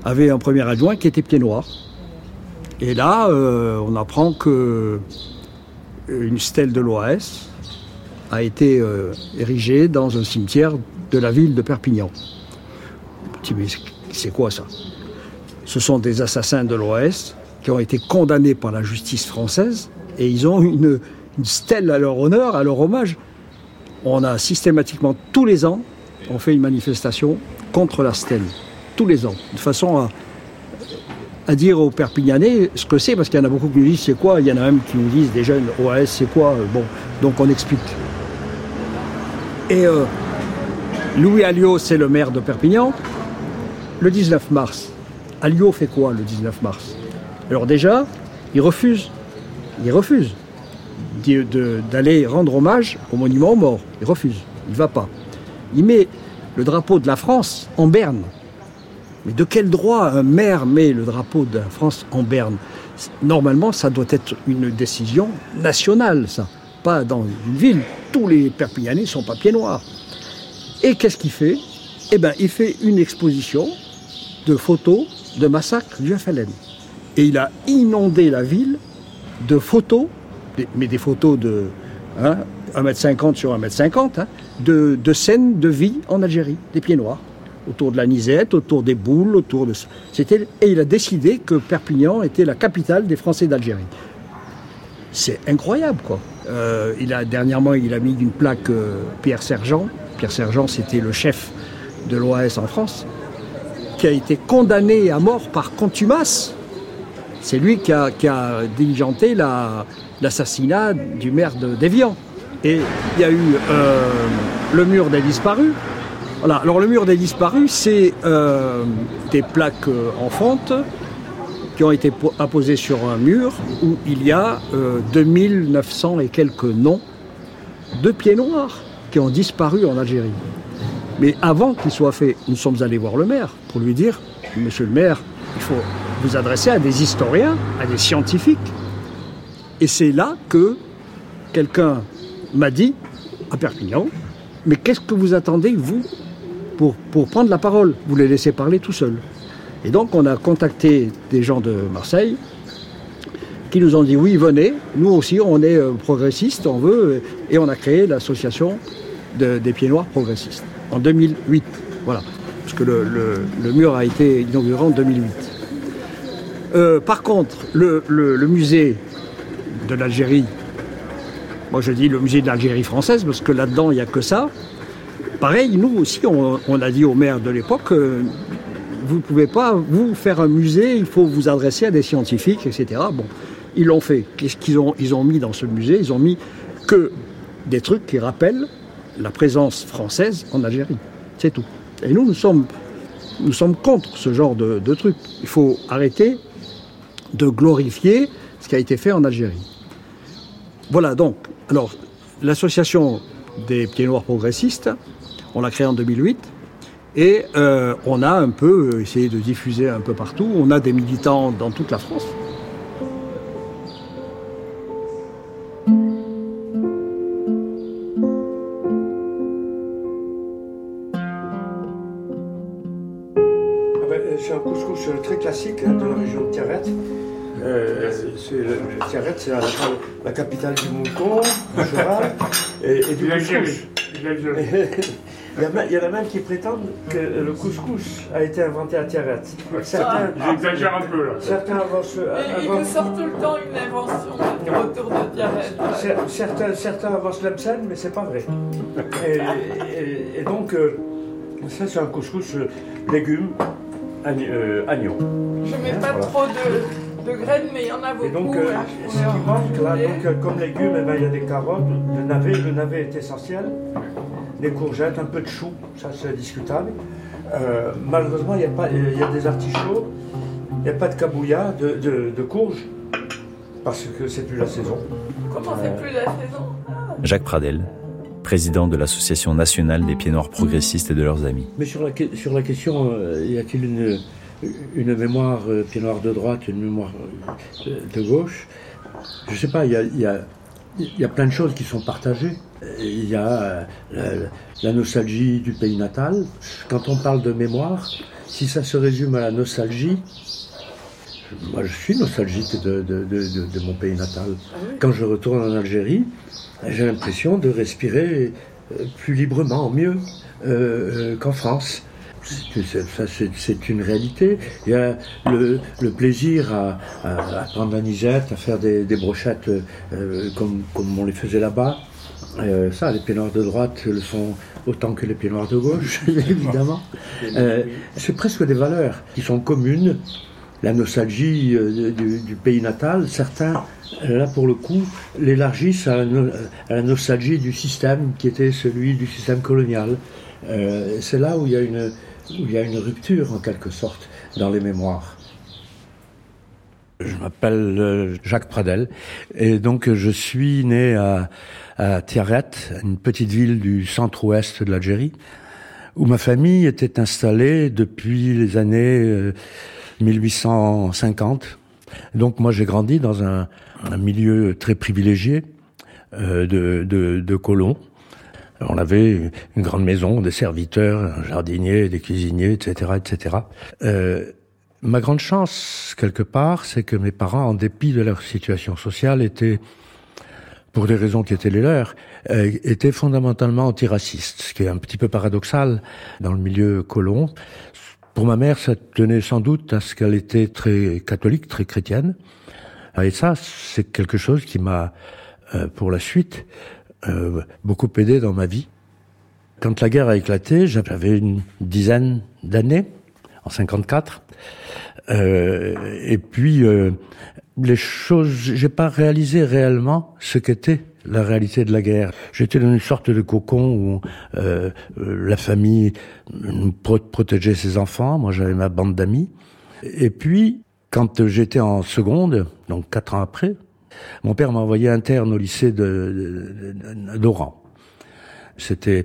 avait un premier adjoint qui était pied noir. Et là, euh, on apprend que une stèle de l'O A S a été euh, érigée dans un cimetière de la ville de Perpignan. Je me dis, mais c'est quoi ça? Ce sont des assassins de l'O A S qui ont été condamnés par la justice française et ils ont une, une stèle à leur honneur, à leur hommage. On a systématiquement, tous les ans, on fait une manifestation contre la stèle. Tous les ans. De façon à, à dire aux Perpignanais ce que c'est, parce qu'il y en a beaucoup qui nous disent c'est quoi. Il y en a même qui nous disent, des jeunes, O A S c'est quoi. Bon, donc on explique. Et euh, Louis Alliot, c'est le maire de Perpignan. Le dix-neuf mars, Alliot fait quoi le dix-neuf mars? Alors déjà, il refuse. Il refuse de, de, d'aller rendre hommage au monument aux morts. Il refuse. Il ne va pas. Il met le drapeau de la France en berne. Mais de quel droit un maire met le drapeau de la France en berne? Normalement, ça doit être une décision nationale, ça. Pas dans une ville. Tous les Perpignanais sont pas pieds noirs. Et qu'est-ce qu'il fait? Eh bien, il fait une exposition de photos de massacre du F L N. Et il a inondé la ville de photos, mais des photos de hein, un mètre cinquante sur un mètre cinquante, hein, de, de scènes de vie en Algérie, des pieds noirs. Autour de la Nisette, autour des boules, autour de... C'était... Et il a décidé que Perpignan était la capitale des Français d'Algérie. C'est incroyable, quoi. Euh, il a, dernièrement, il a mis une plaque euh, Pierre Sergent. Pierre Sergent, c'était le chef de l'O A S en France, qui a été condamné à mort par contumace. C'est lui qui a, qui a diligenté la, l'assassinat du maire de, d'Évian. Et il y a eu euh, le mur des disparus. Voilà. Alors le mur des disparus, c'est euh, des plaques euh, en fonte qui ont été po- apposées sur un mur où il y a euh, deux mille neuf cents et quelques noms de pieds noirs qui ont disparu en Algérie. Mais avant qu'il soit fait, nous sommes allés voir le maire pour lui dire « Monsieur le maire, il faut vous adresser à des historiens, à des scientifiques. » Et c'est là que quelqu'un m'a dit, à Perpignan, « Mais qu'est-ce que vous attendez, vous, pour, pour prendre la parole? Vous les laissez parler tout seuls. » Et donc on a contacté des gens de Marseille qui nous ont dit « Oui, venez, nous aussi on est euh, progressistes, on veut. » Et on a créé l'association de, des Pieds Noirs progressistes en deux mille huit. Voilà, parce que le, le, le mur a été inauguré en deux mille huit. Euh, par contre, le, le, le musée de l'Algérie, moi je dis le musée de l'Algérie française, parce que là-dedans il n'y a que ça. Pareil, nous aussi, on, on a dit au maire de l'époque, euh, vous ne pouvez pas, vous, faire un musée, il faut vous adresser à des scientifiques, et cetera. Bon, ils l'ont fait. Qu'est-ce qu'ils ont, ils ont mis dans ce musée? Ils ont mis que des trucs qui rappellent la présence française en Algérie. C'est tout. Et nous, nous sommes, nous sommes contre ce genre de, de trucs. Il faut arrêter de glorifier ce qui a été fait en Algérie. Voilà, donc, alors, l'association des Pieds Noirs progressistes, on l'a créée en deux mille huit, et euh, on a un peu essayé de diffuser un peu partout. On a des militants dans toute la France. C'est un couscous très classique hein, de la région de Tiaret. Euh, c'est le, le Tiaret, c'est la, la capitale du mouton, du cheval et, et du couscous. Il y, a, il y en a même qui prétendent que le couscous a été inventé à Tiaret. Certains, ah, j'exagère un peu là. Certains avancent. Il nous sort tout le temps une invention autour de Tiaret. Certains, certains avancent l'Amsen, mais c'est pas vrai. Et, et, et donc, euh, ça c'est un couscous euh, légumes. Euh, agneau. Je mets pas voilà. trop de, de graines, mais il y en a beaucoup. Et donc, euh, ce qui manque là, donc, euh, comme légumes, eh ben, il y a des carottes, le navet, le navet est essentiel, des courgettes, un peu de chou, ça c'est discutable. Euh, malheureusement, il y a pas, il y a des artichauts, il n'y a pas de cabouilla, de, de, de courge, parce que c'est plus la saison. Comment euh... c'est plus la saison? Ah. Jacques Pradel, président de l'Association nationale des Pieds Noirs progressistes et de leurs amis. Mais sur la, sur la question, euh, y a-t-il une, une mémoire euh, Pieds Noirs de droite, une mémoire euh, de gauche? Je ne sais pas, il y a, y, a, y a plein de choses qui sont partagées. Il y a la, la nostalgie du pays natal. Quand on parle de mémoire, si ça se résume à la nostalgie, moi je suis nostalgique de, de, de, de, de mon pays natal. Quand je retourne en Algérie, j'ai l'impression de respirer plus librement, mieux euh, qu'en France. C'est, ça, c'est, c'est une réalité. Il y a le, le plaisir à, à, à prendre la nisette, à faire des, des brochettes euh, comme, comme on les faisait là-bas. Euh, ça, les pieds noirs de droite le font autant que les pieds noirs de gauche, évidemment. Euh, c'est presque des valeurs qui sont communes. La nostalgie euh, du, du pays natal, certains, là pour le coup, l'élargissent à la, no- à la nostalgie du système qui était celui du système colonial. Euh, c'est là où il y a une, où il y a une rupture, en quelque sorte, dans les mémoires. Je m'appelle Jacques Pradel, et donc je suis né à, à Tiaret, une petite ville du centre-ouest de l'Algérie, où ma famille était installée depuis les années euh, mille huit cent cinquante. Donc moi j'ai grandi dans un, un milieu très privilégié euh, de, de, de colons. On avait une grande maison, des serviteurs, un jardinier, des cuisiniers, et cetera, et cetera. Euh, ma grande chance, quelque part, c'est que mes parents, en dépit de leur situation sociale, étaient, pour des raisons qui étaient les leurs, euh, étaient fondamentalement antiracistes, ce qui est un petit peu paradoxal dans le milieu colon. Pour ma mère, ça tenait sans doute à ce qu'elle était très catholique, très chrétienne. Et ça, c'est quelque chose qui m'a, euh, pour la suite, euh, beaucoup aidé dans ma vie. Quand la guerre a éclaté, j'avais une dizaine d'années, en cinquante-quatre. Euh, et puis, euh, les choses, j'ai pas réalisé réellement ce qu'était la réalité de la guerre. J'étais dans une sorte de cocon où euh, la famille pro- protégeait ses enfants. Moi, j'avais ma bande d'amis. Et puis, quand j'étais en seconde, donc quatre ans après, mon père m'a envoyé interne au lycée de, de, d'Oran. C'était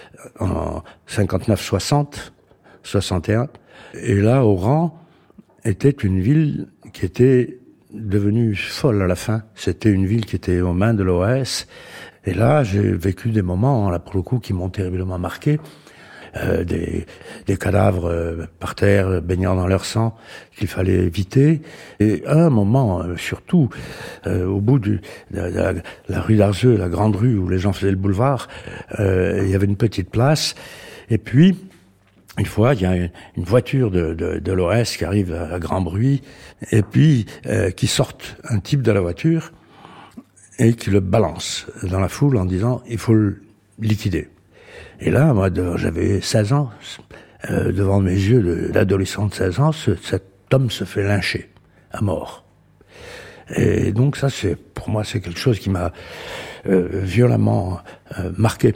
en cinquante-neuf soixante, soixante et un. Et là, Oran était une ville qui était devenue folle à la fin. C'était une ville qui était aux mains de l'O A S. Et là, j'ai vécu des moments, là, pour le coup, qui m'ont terriblement marqué. Euh, des, des cadavres euh, par terre, baignant dans leur sang, qu'il fallait éviter. Et à un moment, euh, surtout, euh, au bout de la, la, la rue d'Arzeux, la grande rue où les gens faisaient le boulevard, euh, il y avait une petite place. Et puis, une fois, il y a une voiture de, de, de l'O S qui arrive à, à grand bruit, et puis euh, qui sort un type de la voiture et qui le balance dans la foule en disant « il faut le liquider ». Et là, moi, de, j'avais seize ans, euh, devant mes yeux de, d'adolescent de seize ans, ce, cet homme se fait lyncher à mort. Et donc ça, c'est pour moi, c'est quelque chose qui m'a euh, violemment euh, marqué.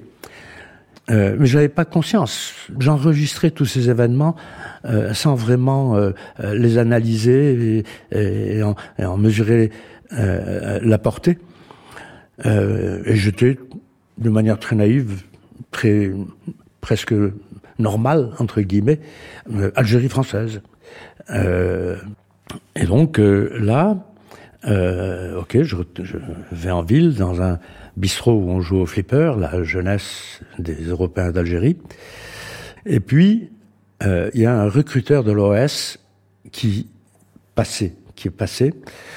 Euh, mais j'avais pas conscience. J'enregistrais tous ces événements euh, sans vraiment euh, les analyser et, et, et, en, et en mesurer euh, la portée. Euh, et j'étais, de manière très naïve, très presque normale entre guillemets, euh, Algérie française. Euh, et donc euh, là, euh, ok, je, je vais en ville dans un bistrot où on joue au flipper, la jeunesse des Européens d'Algérie. Et puis, euh, il y a un recruteur de l'O S qui passait, qui est passé.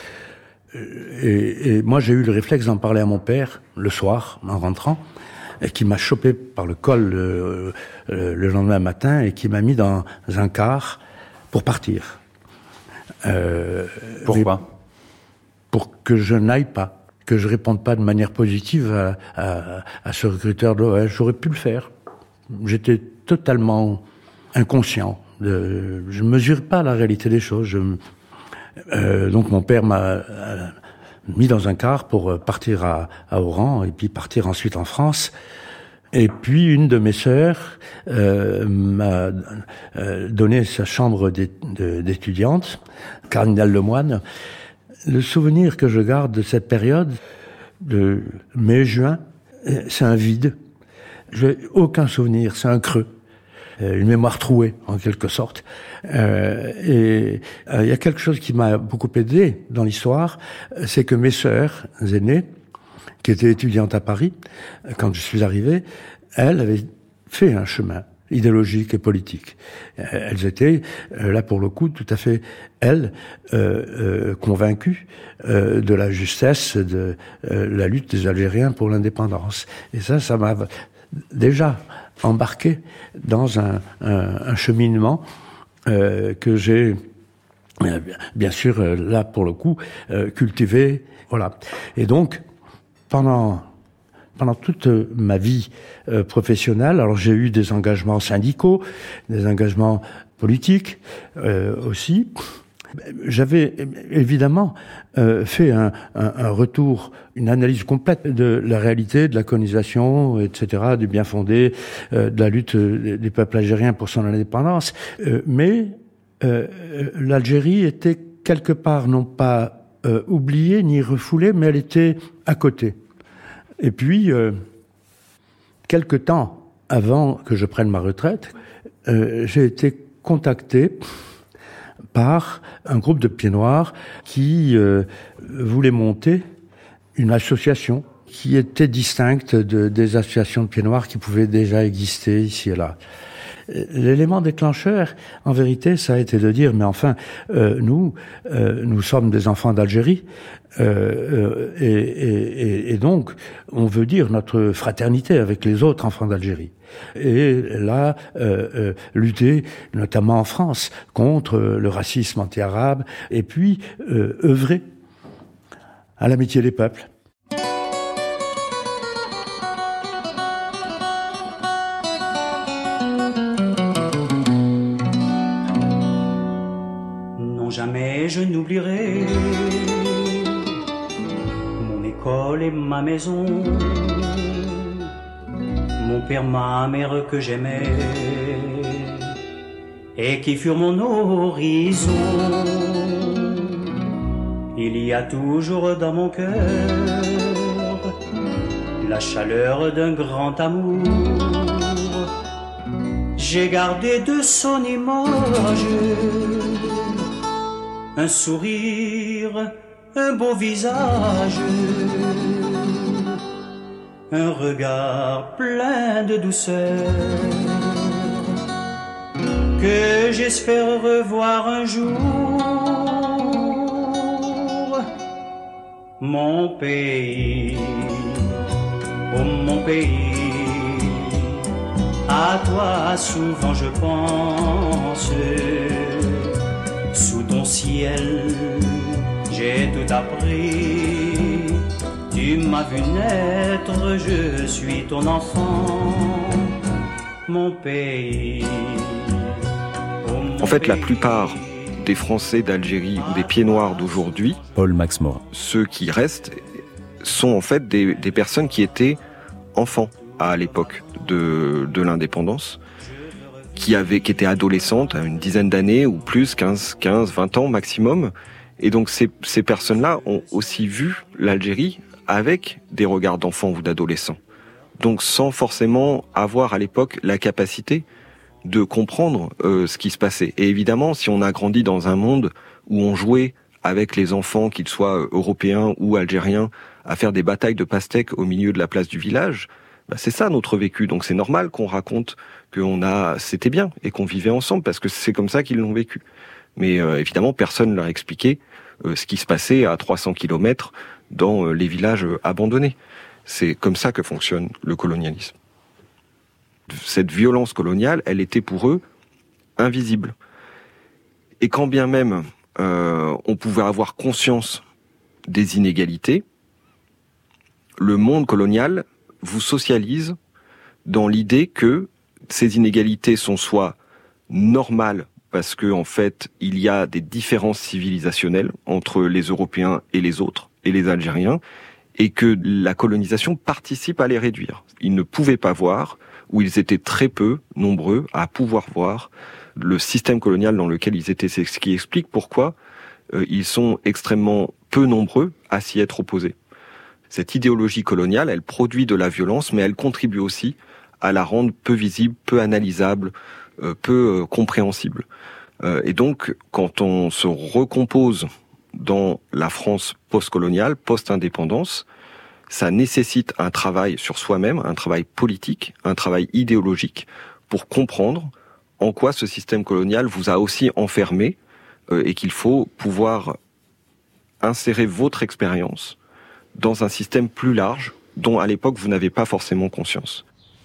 Et, et moi, j'ai eu le réflexe d'en parler à mon père le soir, en rentrant, et qui m'a chopé par le col le, le, le lendemain matin et qui m'a mis dans un car pour partir. Euh, Pourquoi ? Pour que je n'aille pas. Que je réponde pas de manière positive à, à, à ce recruteur de l'O S. J'aurais pu le faire. J'étais totalement inconscient. De, je ne mesure pas la réalité des choses. Je, euh, donc mon père m'a euh, mis dans un car pour partir à, à Oran et puis partir ensuite en France. Et puis une de mes sœurs euh, m'a euh, donné sa chambre d'étudiante, Cardinal Lemoine. Le souvenir que je garde de cette période, de mai-juin, c'est un vide. J'ai aucun souvenir, c'est un creux. Une mémoire trouée, en quelque sorte. Euh, et il euh, y a quelque chose qui m'a beaucoup aidé dans l'histoire, c'est que mes sœurs aînées qui était étudiante à Paris, quand je suis arrivé, elle avait fait un chemin idéologique et politique. Elles étaient, là pour le coup, tout à fait, elles, euh, euh, convaincues euh, de la justesse de euh, la lutte des Algériens pour l'indépendance. Et ça, ça m'a déjà embarqué dans un, un, un cheminement euh, que j'ai, euh, bien sûr, euh, là pour le coup, euh, cultivé. Voilà. Et donc, pendant... Pendant toute ma vie euh, professionnelle, alors j'ai eu des engagements syndicaux, des engagements politiques euh, aussi. J'avais évidemment euh, fait un, un, un retour, une analyse complète de la réalité, de la colonisation, et cetera, du bien fondé, euh, de la lutte des peuples algériens pour son indépendance. Euh, mais euh, l'Algérie était quelque part non pas euh, oubliée ni refoulée, mais elle était à côté. Et puis, euh, quelque temps avant que je prenne ma retraite, euh, j'ai été contacté par un groupe de pieds noirs qui euh, voulait monter une association qui était distincte de, des associations de pieds noirs qui pouvaient déjà exister ici et là. L'élément déclencheur, en vérité, ça a été de dire, mais enfin, euh, nous, euh, nous sommes des enfants d'Algérie, euh, et, et, et donc, on veut dire notre fraternité avec les autres enfants d'Algérie. Et là, euh, euh, lutter, notamment en France, contre le racisme anti-arabe, et puis euh, œuvrer à l'amitié des peuples. Jamais je n'oublierai mon école et ma maison, mon père, ma mère que j'aimais et qui furent mon horizon. Il y a toujours dans mon cœur la chaleur d'un grand amour. J'ai gardé de son image un sourire, un beau visage, un regard plein de douceur, que j'espère revoir un jour. Mon pays, oh mon pays, à toi souvent je pense. Sous ton ciel, j'ai tout appris. Tu m'as vu naître, je suis ton enfant. Mon pays. Oh mon en fait, pays. La plupart des Français d'Algérie ou des pieds noirs d'aujourd'hui, Paul Max Morin, ceux qui restent, sont en fait des, des personnes qui étaient enfants à l'époque de, de l'indépendance, qui avaient, qui étaient adolescentes à une dizaine d'années ou plus, quinze, quinze, vingt ans maximum. Et donc ces, ces personnes-là ont aussi vu l'Algérie avec des regards d'enfants ou d'adolescents. Donc sans forcément avoir à l'époque la capacité de comprendre euh, ce qui se passait. Et évidemment, si on a grandi dans un monde où on jouait avec les enfants, qu'ils soient européens ou algériens, à faire des batailles de pastèques au milieu de la place du village, bah c'est ça notre vécu. Donc c'est normal qu'on raconte qu'on a, c'était bien et qu'on vivait ensemble parce que c'est comme ça qu'ils l'ont vécu. Mais euh, évidemment, personne ne leur a expliqué euh, ce qui se passait à trois cents kilomètres dans euh, les villages euh, abandonnés. C'est comme ça que fonctionne le colonialisme. Cette violence coloniale, elle était pour eux invisible. Et quand bien même euh, on pouvait avoir conscience des inégalités, le monde colonial vous socialise dans l'idée que ces inégalités sont soit normales parce que en fait il y a des différences civilisationnelles entre les Européens et les autres et les Algériens, et que la colonisation participe à les réduire. Ils ne pouvaient pas voir, ou ils étaient très peu nombreux à pouvoir voir le système colonial dans lequel ils étaient. C'est ce qui explique pourquoi euh, ils sont extrêmement peu nombreux à s'y être opposés. Cette idéologie coloniale, elle produit de la violence, mais elle contribue aussi à la rendre peu visible, peu analysable, euh, peu euh, compréhensible. Euh, et donc, quand on se recompose dans la France post-coloniale, post-indépendance, ça nécessite un travail sur soi-même, un travail politique, un travail idéologique, pour comprendre en quoi ce système colonial vous a aussi enfermé euh, et qu'il faut pouvoir insérer votre expérience dans un système plus large dont à l'époque vous n'avez pas forcément conscience.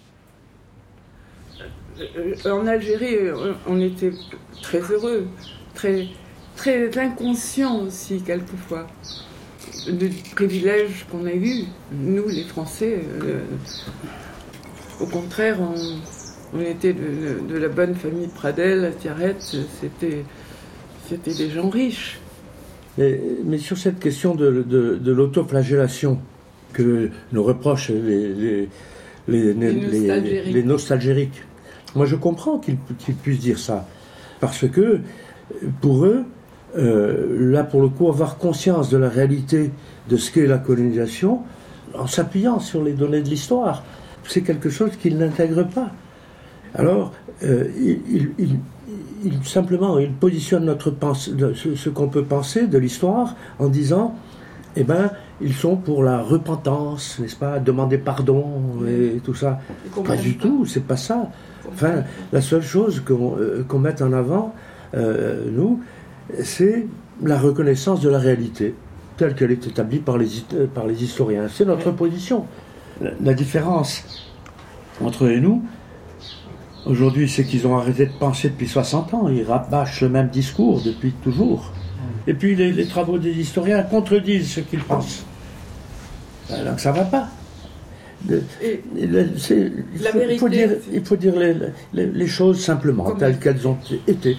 En Algérie, on était très heureux, très, très inconscients aussi quelquefois du privilège qu'on a eu. Nous, les Français, euh, au contraire, on, on était de, de la bonne famille Pradel, à Tiaret, c'était, c'était des gens riches. Mais, mais sur cette question de, de, de l'autoflagellation que nous reprochent les, les, les, les, les, les, les nostalgériques, moi je comprends qu'ils, qu'ils puissent dire ça. Parce que pour eux, euh, là pour le coup, avoir conscience de la réalité de ce qu'est la colonisation, en s'appuyant sur les données de l'histoire, c'est quelque chose qu'ils n'intègrent pas. Alors, euh, ils, ils, ils, ils, simplement, ils positionnent notre pense, ce, ce qu'on peut penser de l'histoire en disant, eh ben, ils sont pour la repentance, n'est-ce pas, demander pardon et tout ça. Pas du tout, c'est pas ça. Enfin, la seule chose qu'on, euh, qu'on met en avant, euh, nous, c'est la reconnaissance de la réalité, telle qu'elle est établie par les, par les historiens. C'est notre position. La, la différence entre eux et nous, aujourd'hui, c'est qu'ils ont arrêté de penser depuis soixante ans. Ils rabâchent le même discours depuis toujours. Et puis, les, les travaux des historiens contredisent ce qu'ils pensent. Donc, ça ne va pas. De, et, c'est, il, faut, vérité, il faut dire, il faut dire les, les, les choses simplement, Comment telles qu'elles ont été.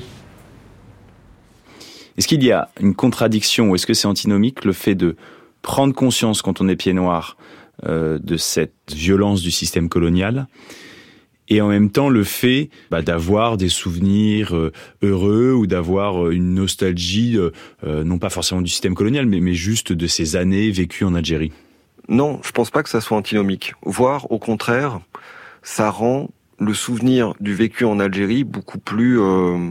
Est-ce qu'il y a une contradiction ou est-ce que c'est antinomique le fait de prendre conscience quand on est pied noir euh, de cette violence du système colonial et en même temps le fait bah, d'avoir des souvenirs euh, heureux ou d'avoir euh, une nostalgie euh, euh, non pas forcément du système colonial mais, mais juste de ces années vécues en Algérie? Non, je pense pas que ça soit antinomique. Voire, au contraire, ça rend le souvenir du vécu en Algérie beaucoup plus euh,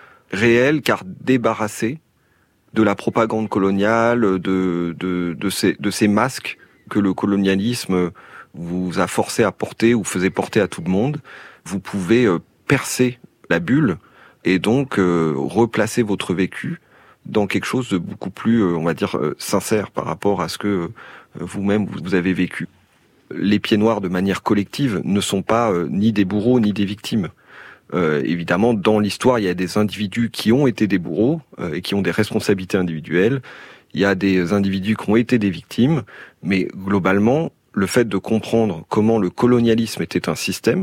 réel, car débarrassé de la propagande coloniale, de, de, de, ces, de ces masques que le colonialisme vous a forcé à porter ou faisait porter à tout le monde. Vous pouvez euh, percer la bulle et donc euh, replacer votre vécu dans quelque chose de beaucoup plus, euh, on va dire, euh, sincère par rapport à ce que euh, vous-même vous avez vécu. Les pieds noirs de manière collective ne sont pas euh, ni des bourreaux ni des victimes. Euh, évidemment, dans l'histoire, il y a des individus qui ont été des bourreaux euh, et qui ont des responsabilités individuelles. Il y a des individus qui ont été des victimes, mais globalement, le fait de comprendre comment le colonialisme était un système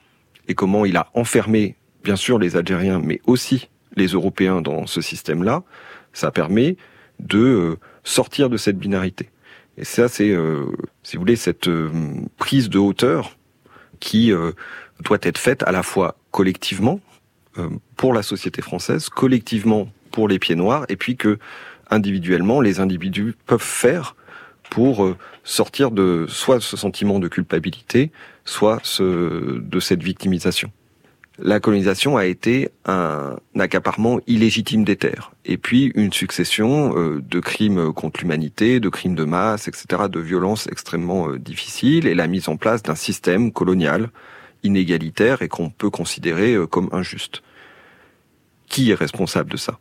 et comment il a enfermé, bien sûr, les Algériens, mais aussi les Européens dans ce système-là, ça permet de euh, sortir de cette binarité. Et ça, c'est, euh, si vous voulez, cette euh, prise de hauteur qui euh, doit être faite à la fois collectivement euh, pour la société française, collectivement pour les pieds noirs, et puis que individuellement, les individus peuvent faire pour euh, sortir de soit ce sentiment de culpabilité, soit ce, de cette victimisation. La colonisation a été un accaparement illégitime des terres, et puis une succession euh, de crimes contre l'humanité, de crimes de masse, et cetera, de violences extrêmement euh, difficiles, et la mise en place d'un système colonial inégalitaire et qu'on peut considérer euh, comme injuste. Qui est responsable de ça?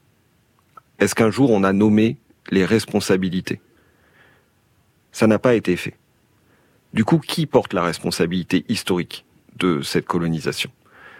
Est-ce qu'un jour on a nommé les responsabilités? Ça n'a pas été fait. Du coup, qui porte la responsabilité historique de cette colonisation?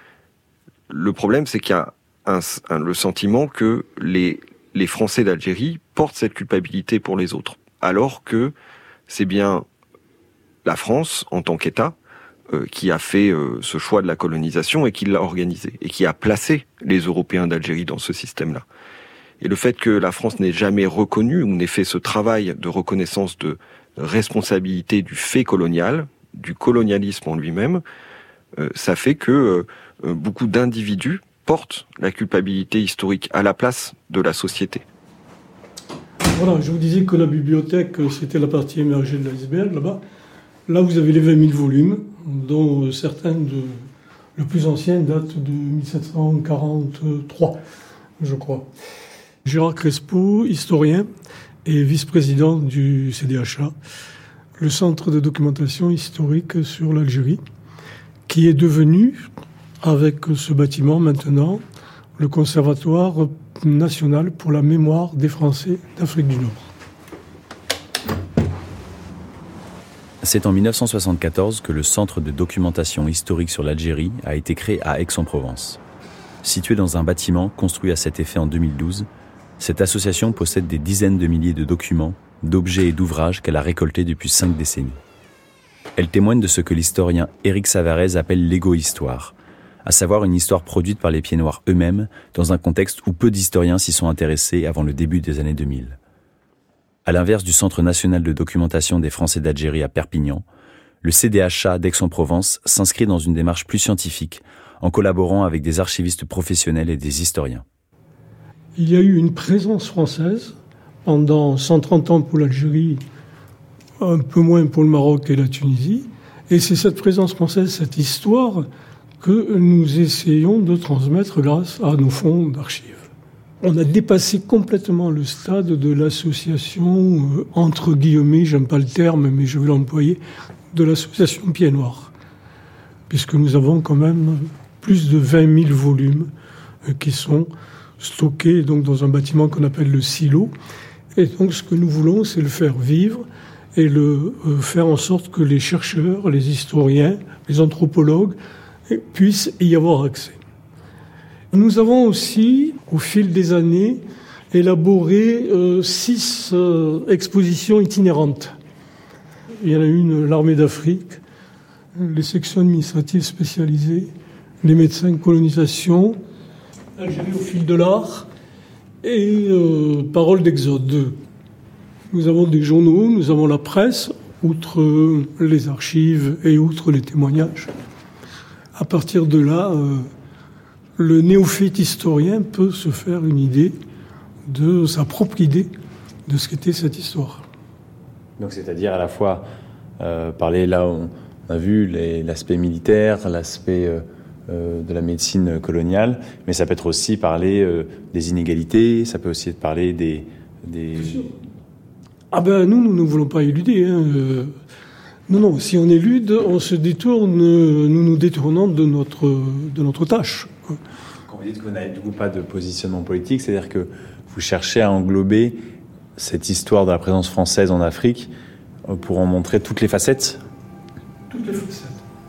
Le problème, c'est qu'il y a un, un, le sentiment que les, les Français d'Algérie portent cette culpabilité pour les autres, alors que c'est bien la France, en tant qu'État, euh, qui a fait euh, ce choix de la colonisation et qui l'a organisé, et qui a placé les Européens d'Algérie dans ce système-là. Et le fait que la France n'ait jamais reconnu ou n'ait fait ce travail de reconnaissance de responsabilité du fait colonial, du colonialisme en lui-même, euh, ça fait que euh, beaucoup d'individus portent la culpabilité historique à la place de la société. Voilà, je vous disais que la bibliothèque, c'était la partie émergée de l'iceberg, là-bas. Là, vous avez les vingt mille volumes, dont certains, de, le plus ancien, datent de mille sept cent quarante-trois, je crois. Gérard Crespo, historien et vice-président du C D H A. le centre de documentation historique sur l'Algérie, qui est devenu, avec ce bâtiment maintenant, le Conservatoire national pour la mémoire des Français d'Afrique du Nord. C'est en dix-neuf cent soixante-quatorze que le Centre de documentation historique sur l'Algérie a été créé à Aix-en-Provence. Situé dans un bâtiment construit à cet effet en deux mille douze, cette association possède des dizaines de milliers de documents, d'objets et d'ouvrages qu'elle a récoltés depuis cinq décennies. Elle témoigne de ce que l'historien Éric Savarez appelle l'égo-histoire, à savoir une histoire produite par les Pieds-Noirs eux-mêmes dans un contexte où peu d'historiens s'y sont intéressés avant le début des années deux mille. À l'inverse du Centre national de documentation des Français d'Algérie à Perpignan, le C D H A d'Aix-en-Provence s'inscrit dans une démarche plus scientifique, en collaborant avec des archivistes professionnels et des historiens. Il y a eu une présence française pendant cent trente ans pour l'Algérie, un peu moins pour le Maroc et la Tunisie, et c'est cette présence française, cette histoire, que nous essayons de transmettre grâce à nos fonds d'archives. On a dépassé complètement le stade de l'association, euh, entre guillemets, j'aime pas le terme, mais je vais l'employer, de l'association Pieds-Noirs, puisque nous avons quand même plus de vingt mille volumes euh, qui sont stockés donc, dans un bâtiment qu'on appelle le silo. Et donc ce que nous voulons, c'est le faire vivre et le euh, faire en sorte que les chercheurs, les historiens, les anthropologues puissent y avoir accès. Nous avons aussi, au fil des années, élaboré euh, six euh, expositions itinérantes. Il y en a une, l'armée d'Afrique, les sections administratives spécialisées, les médecins de colonisation, Algérie au fil de l'art et euh, Paroles d'Exode. Nous avons des journaux, nous avons la presse, outre euh, les archives et outre les témoignages. À partir de là, euh, le néophyte historien peut se faire une idée de sa propre idée de ce qu'était cette histoire. Donc c'est-à-dire à la fois euh, parler, là on a vu les, l'aspect militaire, l'aspect euh, euh, de la médecine coloniale, mais ça peut être aussi parler euh, des inégalités, ça peut aussi être parler des... des... Ah ben nous, nous ne voulons pas éluder. Hein. Euh, non, non, si on élude, on se détourne, nous nous détournons de notre, de notre tâche. Quand vous dites que vous n'avez du coup pas de positionnement politique, c'est-à-dire que vous cherchez à englober cette histoire de la présence française en Afrique pour en montrer toutes les facettes ? Toutes les facettes.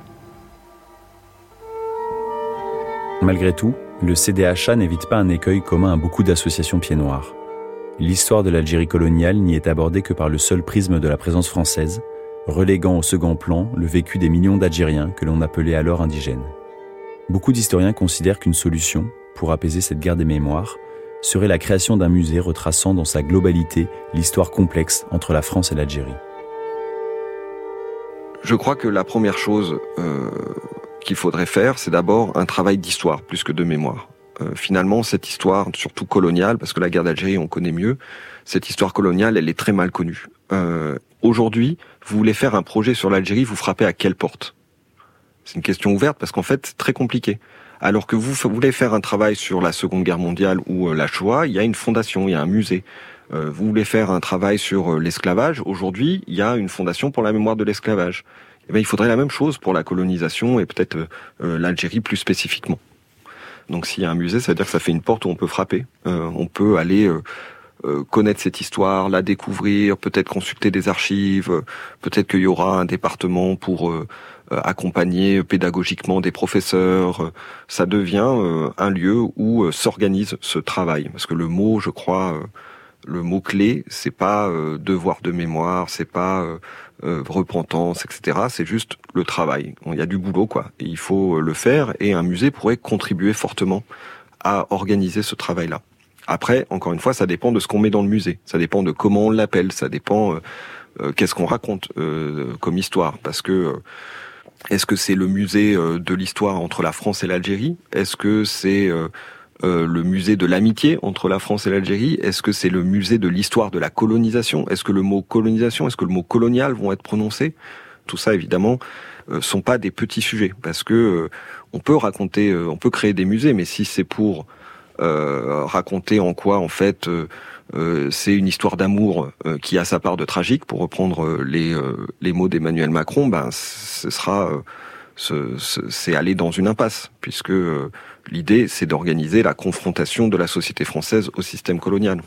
Malgré tout, le C D H A n'évite pas un écueil commun à beaucoup d'associations Pieds-Noirs. L'histoire de l'Algérie coloniale n'y est abordée que par le seul prisme de la présence française, reléguant au second plan le vécu des millions d'Algériens que l'on appelait alors indigènes. Beaucoup d'historiens considèrent qu'une solution, pour apaiser cette guerre des mémoires, serait la création d'un musée retraçant dans sa globalité l'histoire complexe entre la France et l'Algérie. Je crois que la première chose euh, qu'il faudrait faire, c'est d'abord un travail d'histoire plus que de mémoire. Euh, finalement, cette histoire, surtout coloniale, parce que la guerre d'Algérie, on connaît mieux, cette histoire coloniale, elle est très mal connue. Euh, aujourd'hui, vous voulez faire un projet sur l'Algérie, vous frappez à quelle porte ? C'est une question ouverte parce qu'en fait, c'est très compliqué. Alors que vous voulez faire un travail sur la Seconde Guerre mondiale ou euh, la Shoah, il y a une fondation, il y a un musée. Euh, vous voulez faire un travail sur euh, l'esclavage, aujourd'hui, il y a une fondation pour la mémoire de l'esclavage. Eh bien, il faudrait la même chose pour la colonisation et peut-être euh, l'Algérie plus spécifiquement. Donc s'il y a un musée, ça veut dire que ça fait une porte où on peut frapper. Euh, on peut aller euh, euh, connaître cette histoire, la découvrir, peut-être consulter des archives, euh, peut-être qu'il y aura un département pour euh, euh, accompagner pédagogiquement des professeurs. Euh, ça devient euh, un lieu où euh, s'organise ce travail. Parce que le mot, je crois, euh, le mot clé, c'est pas euh, devoir de mémoire, c'est pas euh, euh, repentance, et cetera. C'est juste le travail. Il y a du boulot, quoi. Et il faut le faire. Et un musée pourrait contribuer fortement à organiser ce travail-là. Après, encore une fois, ça dépend de ce qu'on met dans le musée. Ça dépend de comment on l'appelle. Ça dépend euh, euh, qu'est-ce qu'on raconte euh, comme histoire. Parce que euh, est-ce que c'est le musée euh, de l'histoire entre la France et l'Algérie ? Est-ce que c'est euh, euh, le musée de l'amitié entre la France et l'Algérie ? Est-ce que c'est le musée de l'histoire de la colonisation ? Est-ce que le mot colonisation, est-ce que le mot colonial vont être prononcés ? Tout ça, évidemment, euh, sont pas des petits sujets. Parce que euh, on peut raconter, euh, on peut créer des musées, mais si c'est pour Euh, raconter en quoi en fait euh, Euh, c'est une histoire d'amour euh, qui a sa part de tragique, pour reprendre euh, les euh, les mots d'Emmanuel Macron. Ben, ce sera euh, ce, ce, c'est aller dans une impasse, puisque euh, l'idée, c'est d'organiser la confrontation de la société française au système colonial.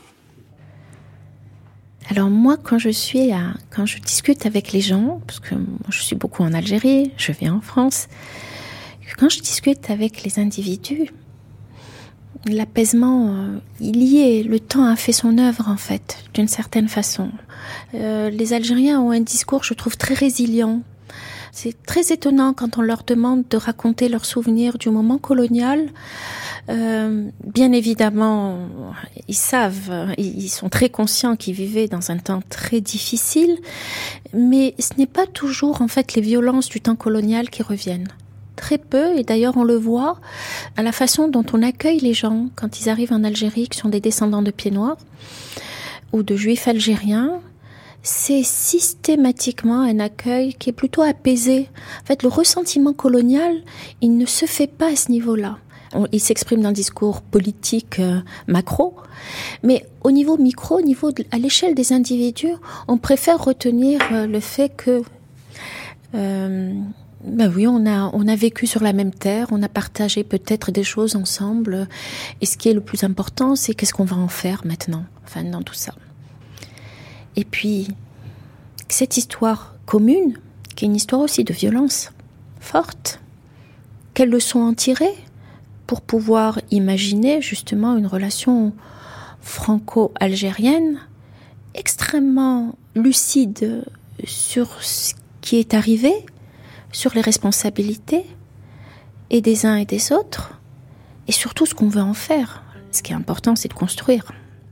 Alors moi, quand je suis à, quand je discute avec les gens, parce que je suis beaucoup en Algérie, je vais en France, quand je discute avec les individus, l'apaisement, euh, il y est, le temps a fait son œuvre en fait, d'une certaine façon. Euh, les Algériens ont un discours, je trouve, très résilient. C'est très étonnant quand on leur demande de raconter leurs souvenirs du moment colonial. Euh, bien évidemment, ils savent, ils sont très conscients qu'ils vivaient dans un temps très difficile, mais ce n'est pas toujours en fait les violences du temps colonial qui reviennent. Très peu, et d'ailleurs on le voit à la façon dont on accueille les gens quand ils arrivent en Algérie, qui sont des descendants de pieds noirs ou de juifs algériens. C'est systématiquement un accueil qui est plutôt apaisé. En fait, le ressentiment colonial, il ne se fait pas à ce niveau-là. On, il s'exprime dans le discours politique euh, macro, mais au niveau micro, au niveau de, à l'échelle des individus, on préfère retenir euh, le fait que, euh, ben oui, on a on a vécu sur la même terre, on a partagé peut-être des choses ensemble, et ce qui est le plus important, c'est qu'est-ce qu'on va en faire maintenant, enfin dans tout ça. Et puis, cette histoire commune, qui est une histoire aussi de violence forte, quelles leçons en tirer pour pouvoir imaginer justement une relation franco-algérienne extrêmement lucide sur ce qui est arrivé, sur les responsabilités et des uns et des autres, et surtout ce qu'on veut en faire. Ce qui est important, c'est de construire.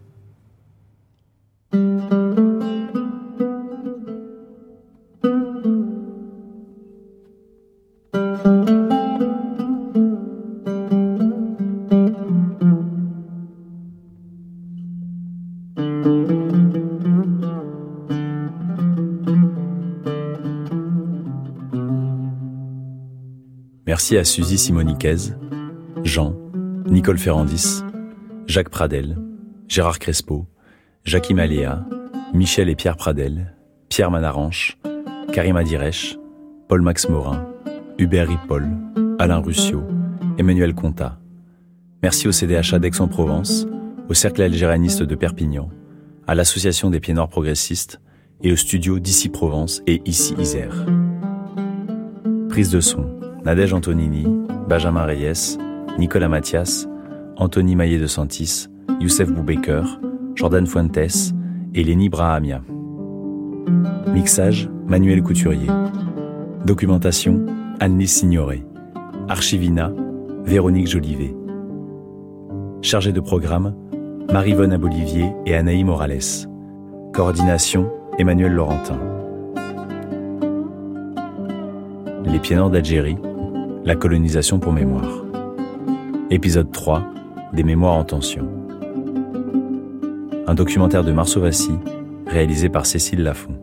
Merci à Suzy Simoniquez, Jean, Nicole Ferrandis, Jacques Pradel, Gérard Crespo, Jackie Maléa, Michel et Pierre Pradel, Pierre Manaranche, Karima Direch, Paul-Max Morin, Hubert Ripoll, Alain Ruscio, Emmanuel Contat. Merci au C D H A d'Aix-en-Provence, au Cercle algérianiste de Perpignan, à l'Association des Pieds Noirs progressistes et au studio d'Ici Provence et Ici Isère. Prise de son, Nadège Antonini, Benjamin Reyes, Nicolas Mathias, Anthony Maillet de Santis, Youssef Boubaker, Jordan Fuentes et Léni Brahamia. Mixage, Manuel Couturier. Documentation, Anne-Lise Signoret. Archivina, Véronique Jolivet. Chargé de programme, Marie-Vonne Abolivier et Anaï Morales. Coordination, Emmanuel Laurentin. Les Pieds Noirs d'Algérie, la colonisation pour mémoire. Épisode trois, des mémoires en tension. Un documentaire de Marceau Vassy, réalisé par Cécile Lafont.